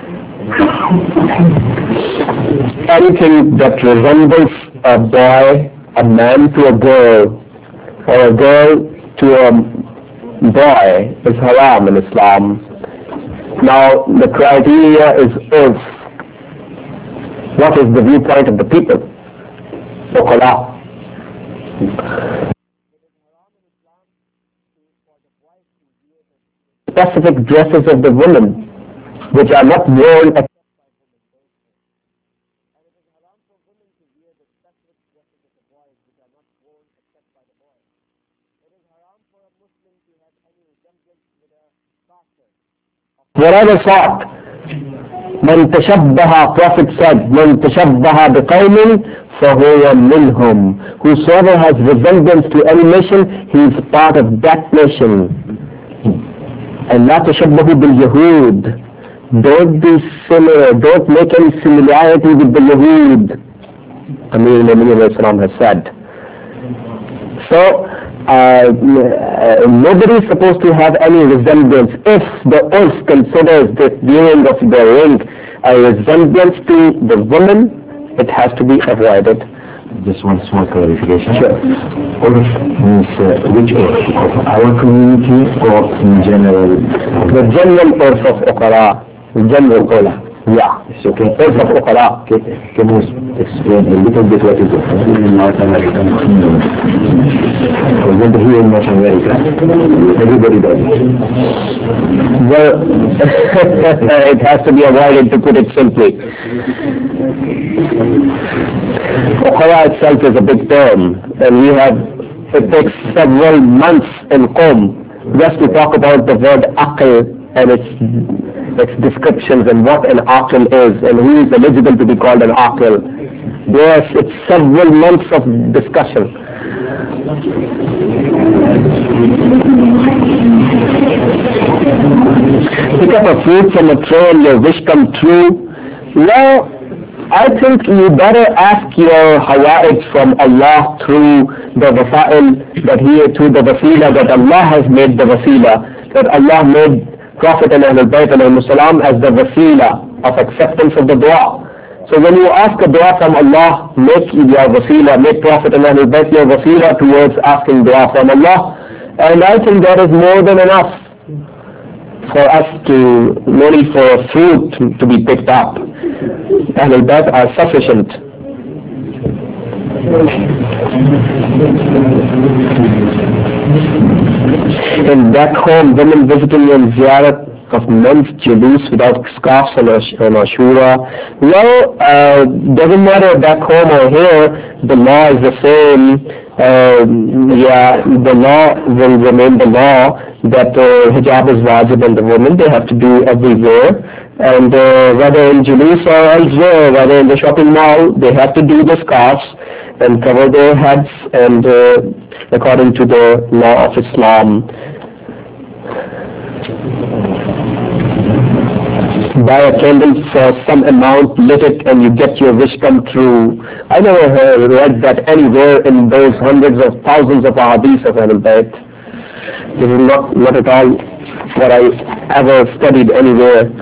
anything that resembles a boy, a man to a girl, or a girl to a boy is haram in Islam. Now the criteria is urf. What is the viewpoint of the people? Uqala. Specific dresses of the women which are not worn at whatever sort. Man tashabbaha, Prophet said, Man tashabbaha biqawmin fahuwa minhum. Whosoever has resemblance to any nation, he is part of that nation. And la tashabbahu bil Yahud. Don't be similar, don't make any similarity with the Yahud. Amir al-Mu'minin has said. So, Uh, uh, nobody is supposed to have any resemblance. If the Urf considers this viewing of the ring a resemblance to the woman, it has to be avoided. Just one small clarification. Sure. Urf means uh, which Urf? Of our community or in general? The general Urf of Uqara. The general Ola. Yeah. It's okay. Urf of Uqara. Okay. Can you explain a little bit what is it? In North America. I was going to hear in North America. Everybody does it. Well, it has to be avoided, to put it simply. Uqara itself is a big term, and we have, it takes several months in Qom just to talk about the word aql and its its descriptions and what an aql is and who is eligible to be called an aql. Yes, it's several months of discussion. Pick up a fruit from a tree and your wish come true. Well, I think you better ask your hawa'ij from Allah through the wasa'il that he, through the wasila that Allah has made the wasila, that Allah made Prophet and Ahlul Bayt alayhi salam as the wasila of acceptance of the dua. So when you ask a dua from Allah, make your wasila, make Prophet and Ahlul Bayt your wasila towards asking dua from Allah. And I think that is more than enough for us to, no need for a fruit to, to be picked up. Ahlul Bayt are sufficient. In back home, women visiting on ziyarat of men's julus without scarves on Ashura. Well, uh, doesn't matter back home or here, the law is the same. Uh, yeah, the law will remain the law that uh, hijab is wajib on the women. They have to do everywhere. And uh, whether in julus or elsewhere, whether in the shopping mall, they have to do the scarves and cover their heads and uh, according to the law of Islam. buy a candle for some amount, lit it, and you get your wish come true. I never heard, read that anywhere in those hundreds of thousands of ahadith of Ahlul Bayt. This is not, not at all what I ever studied anywhere.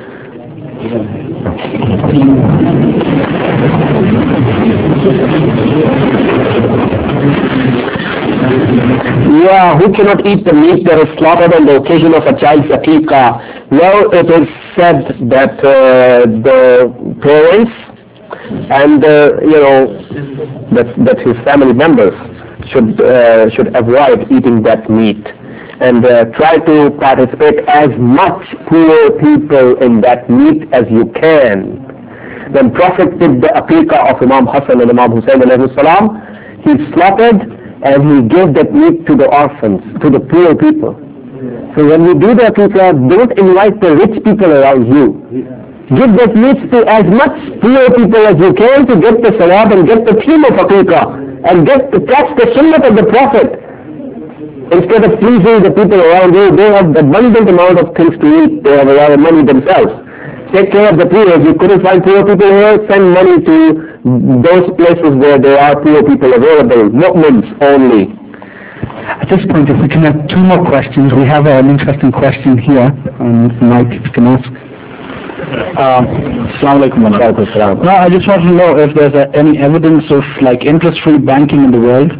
Yeah, who cannot eat the meat that is slaughtered on the occasion of a child's aqiqah? Well, it is said that uh, the parents and uh, you know that that his family members should uh, should avoid eating that meat and uh, try to participate as much poor people in that meat as you can. When Prophet did the aqiqah of Imam Hassan and Imam Hussain alayhi salam, he slaughtered and he gave that meat to the orphans, to the poor people. So when you do the aqiqah, don't invite the rich people around you. Give that meat to as much poor people as you can to get the sawab and get the theme of aqiqah and get to catch the sunnah of the Prophet. Instead of pleasing the people around you, they have abundant amount of things to eat. They have a lot of money themselves. Take care of the poor. If you couldn't find poor people here, send money to those places where there are poor people available. Mu'mins only. At this point, if we can have two more questions. We have an interesting question here on the mic, if you can ask. Assalamu alaikum. No, I just want to know if there's uh, any evidence of like interest-free banking in the world.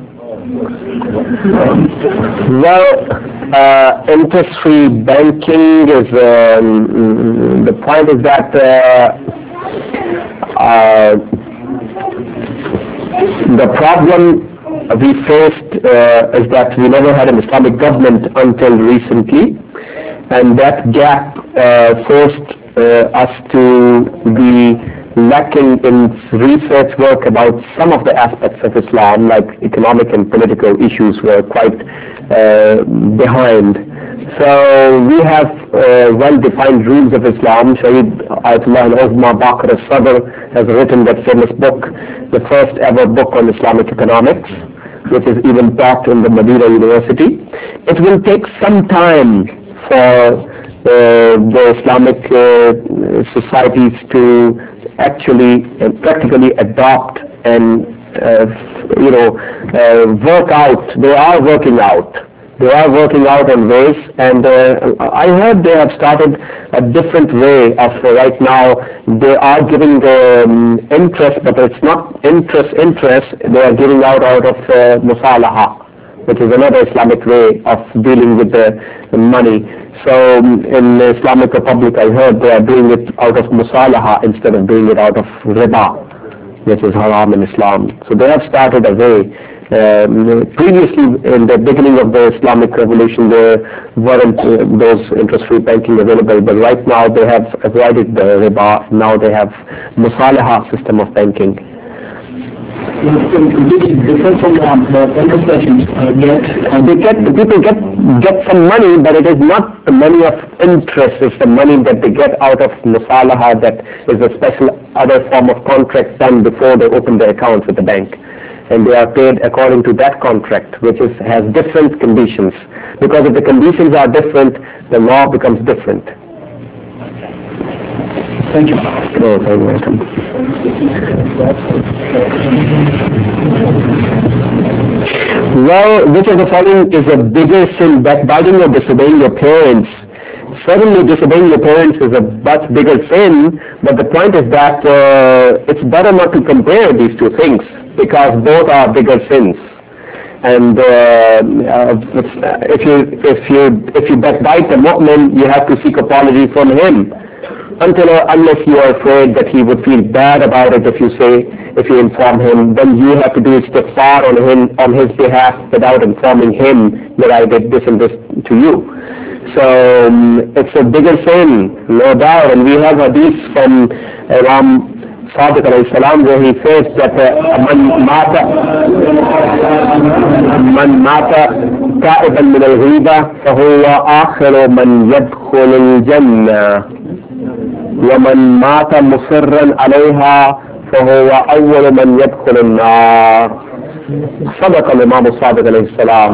Well, uh, interest-free banking is, um, the point is that uh, uh, the problem we faced uh, is that we never had an Islamic government until recently, and that gap uh, forced uh, us to be lacking in research work about some of the aspects of Islam, like economic and political issues were quite uh, behind. So we have uh, well-defined rules of Islam. Shaheed Ayatollah al-Uzma Baqir al-Sadr has written that famous book, the first ever book on Islamic economics, which is even taught in the Medina University. It will take some time for uh, the Islamic uh, societies to actually uh, practically adopt and uh, you know uh, work out. They are working out. They are working out in ways, and uh, I heard they have started a different way of uh, right now. They are giving the um, interest, but it's not interest interest. They are giving out out of uh, musalaha, which is another Islamic way of dealing with the, the money. So um, in the Islamic Republic, I heard they are doing it out of musalaha instead of doing it out of riba, which is haram in Islam. So they have started a way. Um, previously, in the beginning of the Islamic Revolution, there weren't uh, those interest-free banking available, but right now they have avoided the riba. Now they have musalaha system of banking. Different from the interest that you get. They get people get get some money, but it is not the money of interest. It's the money that they get out of musalaha, that is a special other form of contract done before they open their account with the bank. And they are paid according to that contract, which is, has different conditions. Because if the conditions are different, the law becomes different. Thank you. Oh, you're welcome. Well, which of the following is a bigger sin, backbiting or disobeying your parents? Certainly disobeying your parents is a much bigger sin, but the point is that uh, it's better not to compare these two things, because both are bigger sins. And uh, uh, if you if you if you backbite the mu'min, you have to seek apology from him, until or unless you are afraid that he would feel bad about it. If you say, if you inform him, then you have to do istighfar on him on his behalf without informing him that I did this and this to you. So um, it's a bigger sin, no doubt. And we have hadith from Imam Sadiq alayhi salam, where he says that man mata man mata ta'iban min al-ghiba fahuwa akhiru man yadkhul al-jannah wa man mata musirran alayha fahuwa awwal man yadkhul al-nar. صدق الإمام الصادق عليه السلام.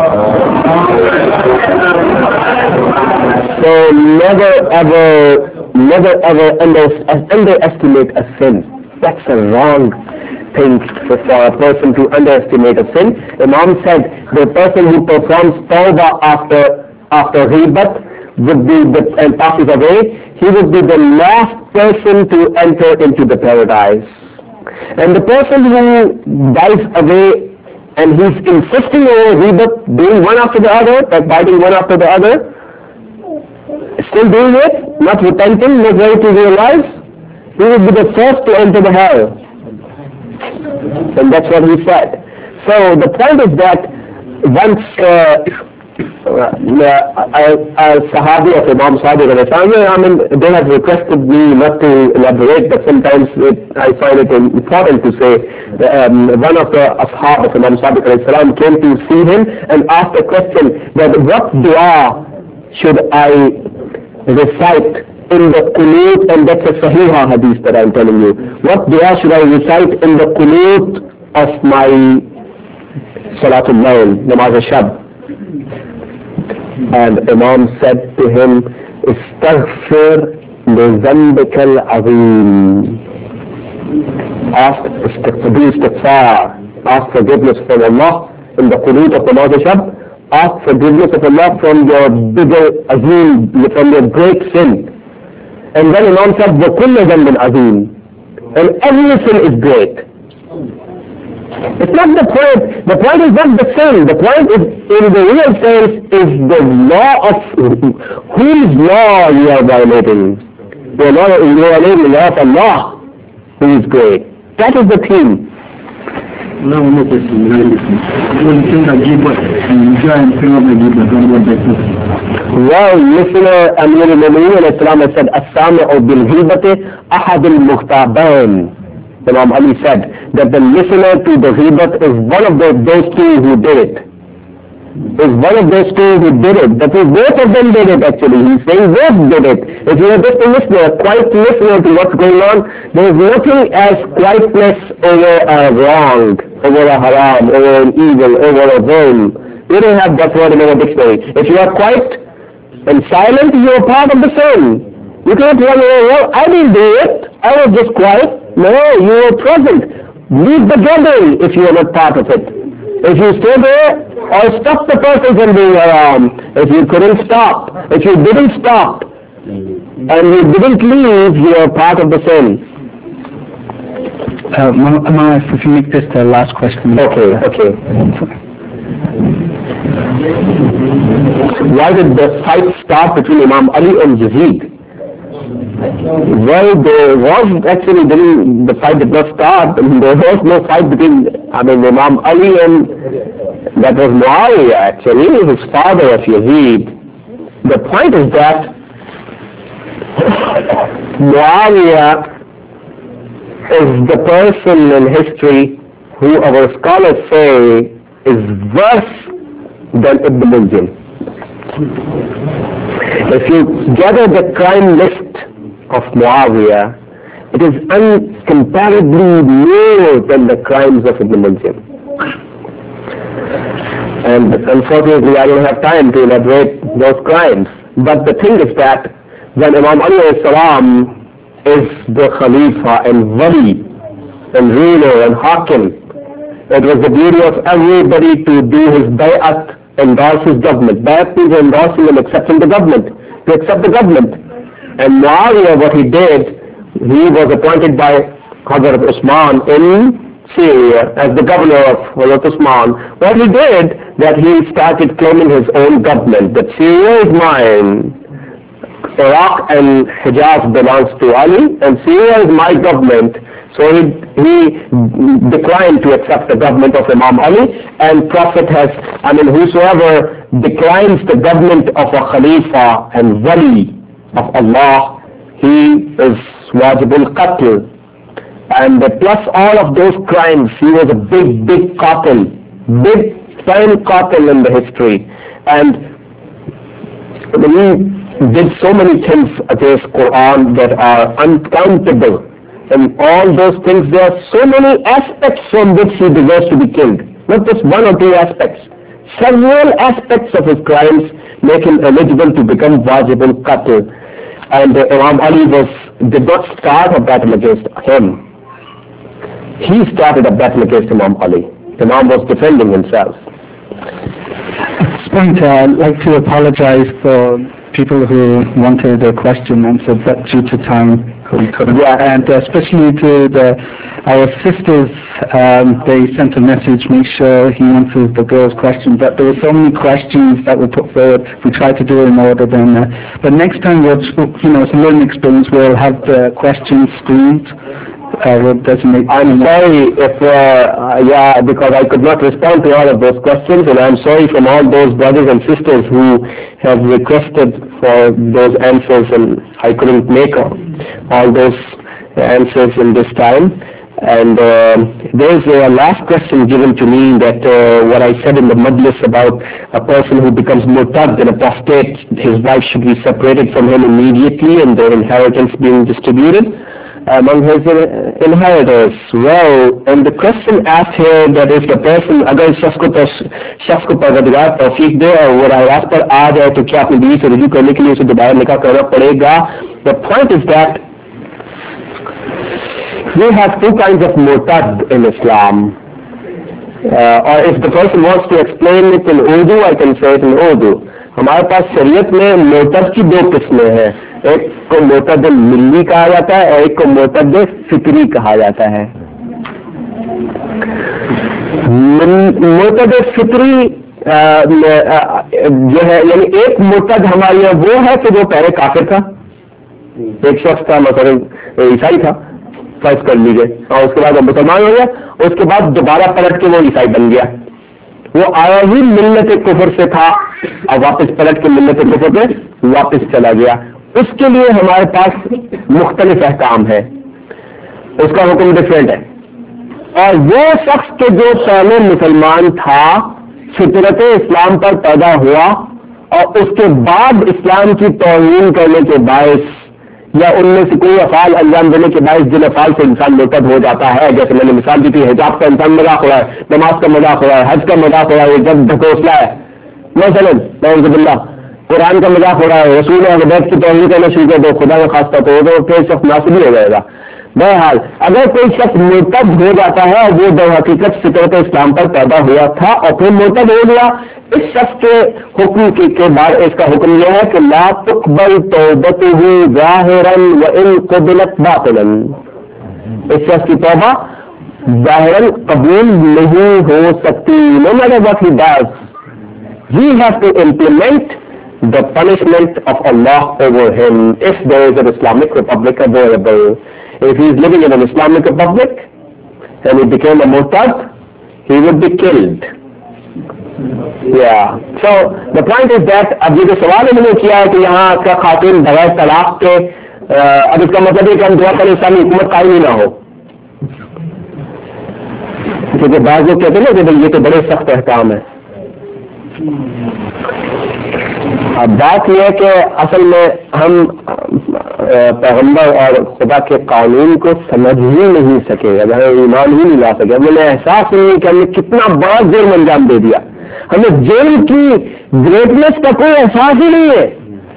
So never ever never ever under, underestimate a sin. That's a wrong thing for a person to underestimate a sin. Imam said the person who performs tawbah after after ghibat would be the, and passes away, he would be the last person to enter into the paradise. And the person who dies away and he's insisting over ghibat, doing one after the other, like biting one after the other, still doing it, not repenting, not ready to realize, he would be the first to enter the hell. And that's what he said. So the point is that once uh, a Sahabi of Imam Sadiq, I mean, they have requested me not to elaborate, but sometimes it, I find it important to say that um, one of the Ashab of Imam Sadiq came to see him and asked a question that what dua should I recite in the qunut, and that's a Sahih hadith that I'm telling you. What dua should I recite in the qunut of my Salatul Layl, Namaz al-Shab? And Imam said to him, Istaghfir li dhanbika al-azim. Ask istighfar, ask forgiveness from Allah in the qunut of Namaz al-Shab. Ask forgiveness of Allah from your bigger azim, from your great sin. And then Imam said, وَكُلَّ ذَنْبٍ عَظِيمٍ, and every sin is great. It's not the point. The point is not the sin. The point is, in the real sense, is the law of whose law you are violating. You are violating the law of Allah, who is great. That is the theme. No, no question. One thing that give us enjoy and fill up the give us one better. Well, listener, Amir al-Mu'mineen al-Islam has said, As-sami'u bil-ghibati ahad al-mukhtabain. Imam Ali said that the listener to the ghibat is one of the, those two who did it. Is one of those two who did it. That is, both of them did it actually. He's saying both did it. If you are just a listener, a quiet listener to what's going on, there is nothing as quietness over a wrong, over a haram, over an evil, over a wrong. We don't have that word in our dictionary. If you are quiet and silent, you are part of the sin. You can't run away, well, I didn't do it. I was just quiet. No, you were present. Leave the gathering if you are not part of it. If you stay there, or stop the person from being around. If you couldn't stop, if you didn't stop, and you didn't leave, you are part of the sin. Uh, Mama, if you make this the last question. Okay, okay. Why did the fight start between Imam Ali and Yazid? Well, there was actually, didn't, the fight did not start. I mean, there was no fight between, I mean, Imam Ali and, that was Muawiyah actually, his father of Yazid. The point is that Muawiyah is the person in history who our scholars say is worse than Ibn Muljam. If you gather the crime list of Muawiyah, it is incomparably more than the crimes of Ibn Muljam. And unfortunately I don't have time to elaborate those crimes. But the thing is that when Imam Ali alayhi salam is the Khalifa and Wali and ruler and Hakim, it was the duty of everybody to do his bay'at, endorse his government. Bay'at means endorsing and accepting the government, to accept the government. And Muawiyah, what he did, he was appointed by Hazrat Usman in Syria as the governor of Hazrat Usman. What he did, that he started claiming his own government, that Syria is mine, Iraq and Hijaz belongs to Ali, and Syria is my government. So he, he declined to accept the government of Imam Ali, and Prophet has, I mean, whosoever declines the government of a Khalifa and Wali of Allah, he is wajibul qatl. And plus all of those crimes, he was a big, big qatil, big time qatil in the history. And he did so many things against Quran that are uncountable. And all those things, there are so many aspects from which he deserves to be killed. Not just one or two aspects. Several aspects of his crimes make him eligible to become wajibul qatl. And uh, Imam Ali was, did not start a battle against him. He started a battle against Imam Ali. Imam was defending himself. At this point, uh, I'd like to apologize for people who wanted a question answered, but due to time, we couldn't. Yeah. And uh, especially to the, our sisters, um, they sent a message, make sure he answers the girls' question. But there were so many questions that were put forward. We tried to do it in order then. Uh, but next time, we'll, you know, it's a learning experience. We'll have the questions screened. Uh, we'll designate. I'm sorry if, uh, uh, yeah, because I could not respond to all of those questions, and I'm sorry from all those brothers and sisters who have requested for those answers, and I couldn't make all those answers in this time. And uh, there's a last question given to me that uh, what I said in the majlis about a person who becomes murtad and apostate, his wife should be separated from him immediately and their inheritance being distributed among his uh, inheritors. Well, and the question asked here that if the person, अगर शख्स को शख्स को परवरदिगार तौफीक दे और वो राह पर आ जाए तो क्या अपनी बीवी से रुजू करने के लिए उसे दोबारा निकाह करना पड़ेगा? The point is that we have two kinds of murtad in Islam. Uh, or if the person wants to explain it in Urdu, I can say it in Urdu. हमारे पास शरीयत में मोतद की दो किस्में हैं. एक को मोतद मिल्ली कहा जाता है और एक को मोतद फिक्री कहा जाता है. मोतद फिक्री जो है, यानी एक मोतद हमारे यहाँ वो है कि जो पहले काफिर था, एक शख्स था, मतलब ईसाई था, फर्ज कर लीजिए, और उसके बाद वो मुसलमान हो गया, उसके बाद दोबारा पलट के वो ईसाई बन गया. वो आया ही मिल्लत कुफर से था और वापस पलट के मिल्लत कुफर पे वापस चला गया. उसके लिए हमारे पास मुख्तलिफ अहकाम है, उसका हुक्म डिफरेंट है. और वो शख्स के जो पहले मुसलमान था, फितरत इस्लाम पर पैदा हुआ और उसके बाद इस्लाम की तौहीन करने के बायस या उनमें से कोई अफाल अंजाम देने के बायस जिन अफाल से इंसान मुर्तद हो जाता है, जैसे मैंने मिसाल दी थी, हिजाब का इंसान मजाक हो रहा है, नमाज का मजाक हो रहा है, हज का मजाक हो रहा है, जब ढकोसला है, मसलन नऊजुबिल्लाह, कुरान का मजाक हो रहा है, रसूल और बैत की तौहीन करना शुरू कर दो, खुदा का खास तौर पर तो फिर शख्स नासिबी हो जाएगा. बहरहाल अगर कोई शख्स मुर्तद हो जाता है और वो दर हकीकत फितरत इस्लाम पर पैदा हुआ था और फिर मुर्तद हो गया, इस शख्स के हुक्म के, के बाद इसका हुक्म यह है कि ला तुक़बल तौबतुहु ज़ाहिरन व इन क़ुबिलत बातिलन. इस शख्स की तौबा ज़ाहिरन कबूल नहीं हो सकती. No matter what he does, he has to implement the punishment of Allah over him if there is an Islamic Republic available. If he is living in an Islamic Republic and he became a murtad, he would be killed. Yeah. So the point is that अब ये जो सवाल इन्होंने किया है कि यहाँ का खातून बगैर तलाक के, अब इसका मतलब है कि हम दुआ करें इस्लामी हुकूमत कायम ही ना हो, क्योंकि बाज़ लोग कहते हैं ना कि ये तो बड़े सख्त अहकाम है. अब बात यह है कि असल में हम पैगंबर और खुदा के कानून को समझ ही नहीं सके, अगर ईमान ही नहीं ला सके, हमने एहसास नहीं कि हमने कितना बड़ा जुर्म अंजाम दे दिया. हमें जुर्म की ग्रेटनेस का कोई एहसास ही नहीं है.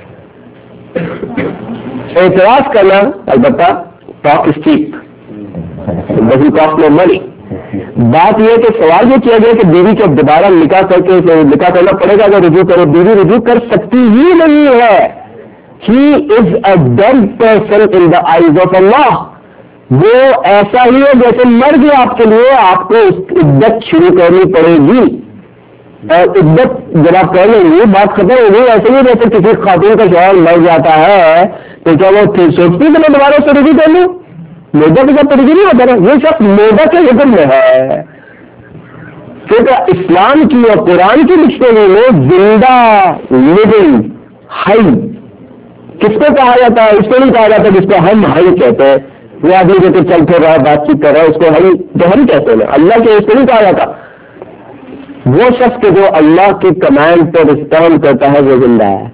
एतराज करना अलबत्ता talk is cheap, doesn't cost no money. बात यह कि सवाल ये किया गया कि बीवी को दोबारा निकाह करके निकाह करना पड़ेगा अगर रुजू करे. बीवी रुजू कर सकती ही नहीं है. He is a dead person in the eyes of Allah. वो ऐसा ही है जैसे मर गया आपके लिए, आपको उसकी इद्दत शुरू करनी पड़ेगी. और इद्दत जब आप कर लेंगे बात खत्म होगी. ऐसे ही जैसे किसी खातून का शौहर मर जाता है तो क्या वो फिर सोचती है कि मैं दोबारा उससे रुजू कर लूं? मोदा के साथ तो रुजू नहीं होता ना. ये सब मोदा के हुक्म में है, क्योंकि इस्लाम की और कुरान की डिक्शनरी में जिंदा लिविंग हाई किसको कहा जाता है? इसको नहीं कहा जाता जिसको हम हाई कहते हैं. वो आदमी जो तो चल फिर रहा है, बातचीत कर रहा है, उसको हाई जो हम कहते हैं. अल्लाह के उसको नहीं कहा जाता. वो शख्स के जो अल्लाह के कमांड पर रिस्पॉन्ड करता है वो जिंदा है.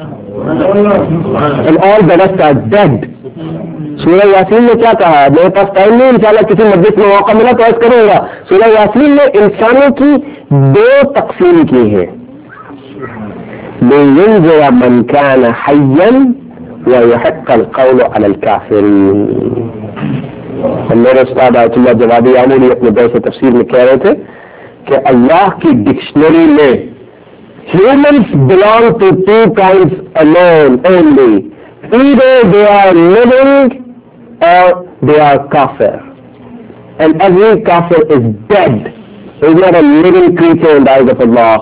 And all the rest are dead. सूरह यासीन ने क्या कहा? मेरे पास टाइम नहीं, इंशाल्लाह किसी मस्जिद में मौका मिला तो ऐसा करूंगा. सूरह यासीन ने इंसानों की दो तकसीम की है, लियुनज़िरा मन कान हय्यन ويحق القول على الكافرين. میرے استاد آیت اللہ جوادی عاملی اپنے درس تفسیر میں کہہ رہے تھے کہ اللہ کی ڈکشنری میں humans belong to two kinds alone only. Either they are living or they are kafir. And every kafir is dead. He is not a living creature in the eyes of Allah.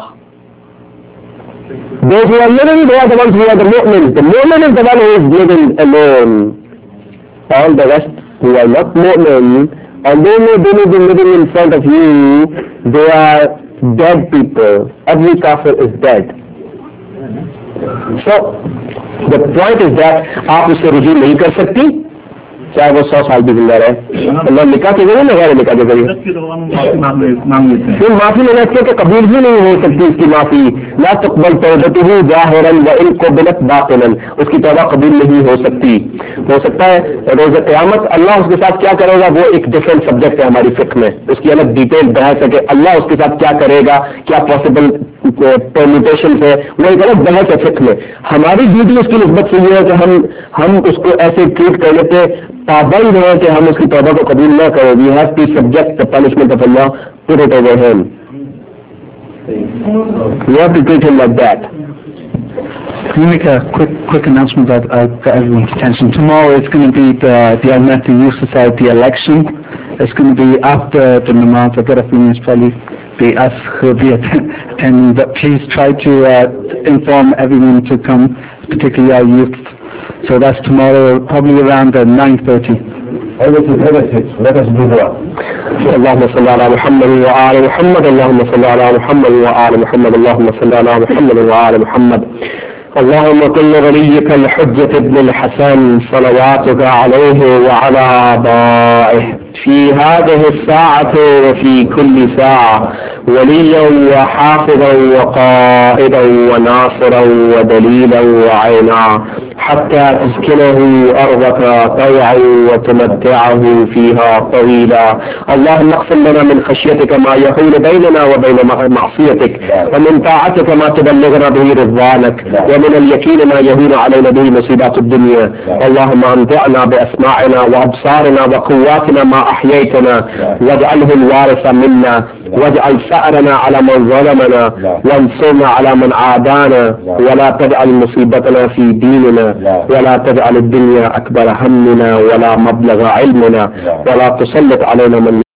Those who are living, they are the ones who are the mu'mins. The mu'min is the one who is living alone. All the rest who are not mu'min, although they may be living in front of you, they are dead people. Every kafir is dead. So, the point is that آپ اسے رجوع نہیں کر سکتی چاہے وہ سو سال بھی زندہ رہے. اللہ نکاح کے ذریعے نہ غیر نکاح کے ذریعے پھر معافی لینا چاہیے کہ قبول ہی نہیں ہو سکتی اس کی معافی. لا تقبل توبته ظاہرا وان قبلت باطنا. اس کی توبہ قبول نہیں ہو سکتی. ہو سکتا ہے روز قیامت اللہ اس کے ساتھ کیا کرے گا وہ ایک ڈفرینٹ سبجیکٹ ہے ہماری فقہ میں, اس کی الگ ڈیٹیل بحث ہے کہ اللہ اس کے ساتھ کیا کرے گا, کیا پاسبل پرمیٹیشن ہے, وہ ایک الگ بحث ہے فقہ میں. ہماری ڈیوٹی اس کی نسبت سے یہ ہے کہ ہم ہم اس کو ایسے ٹریٹ کرنے پہ پابند ہیں کہ ہم اس کی توبہ کو قبول نہ کریں. We have to subject the punishment of Allah, put it over him. We have to treat him like that. Can you make a quick quick announcement that uh, got everyone's attention? Tomorrow it's going to be the, the Al-Mahdi Youth Society election. It's going to be after the namaz. I got a feeling it's probably be us who will be attending, but please try to uh, inform everyone to come, particularly our youth. So that's tomorrow, probably around uh, nine thirty. Let us do that. اللهم صل على محمد وآل محمد. اللهم صل على محمد وآل محمد. اللهم صل على محمد وآل محمد. اللهم كن وليك الحجة ابن الحسن صلواتك عليه وعلى آبائه في هذه الساعة وفي كل ساعة وليا وحافظا وقائدا وناصرا ودليلا وعينا حتى تسكنه أرضك طوعا وتمتعه فيها طويلا. اللهم اقسم لنا من خشيتك ما يحول بيننا وبين معصيتك, ومن طاعتك ما تبلغنا به رضوانك, ومن اليقين ما يهون علينا به مصيبات الدنيا. اللهم امتعنا بأسماعنا وأبصارنا وقواتنا ما أحييتنا, واجعله الوارث منا, واجعل ثأرنا على من ظلمنا, وانصرنا على من عادانا, ولا تجعل مصيبتنا في ديننا, ولا تجعل الدنيا أكبر همنا ولا مبلغ علمنا, ولا تسلط علينا من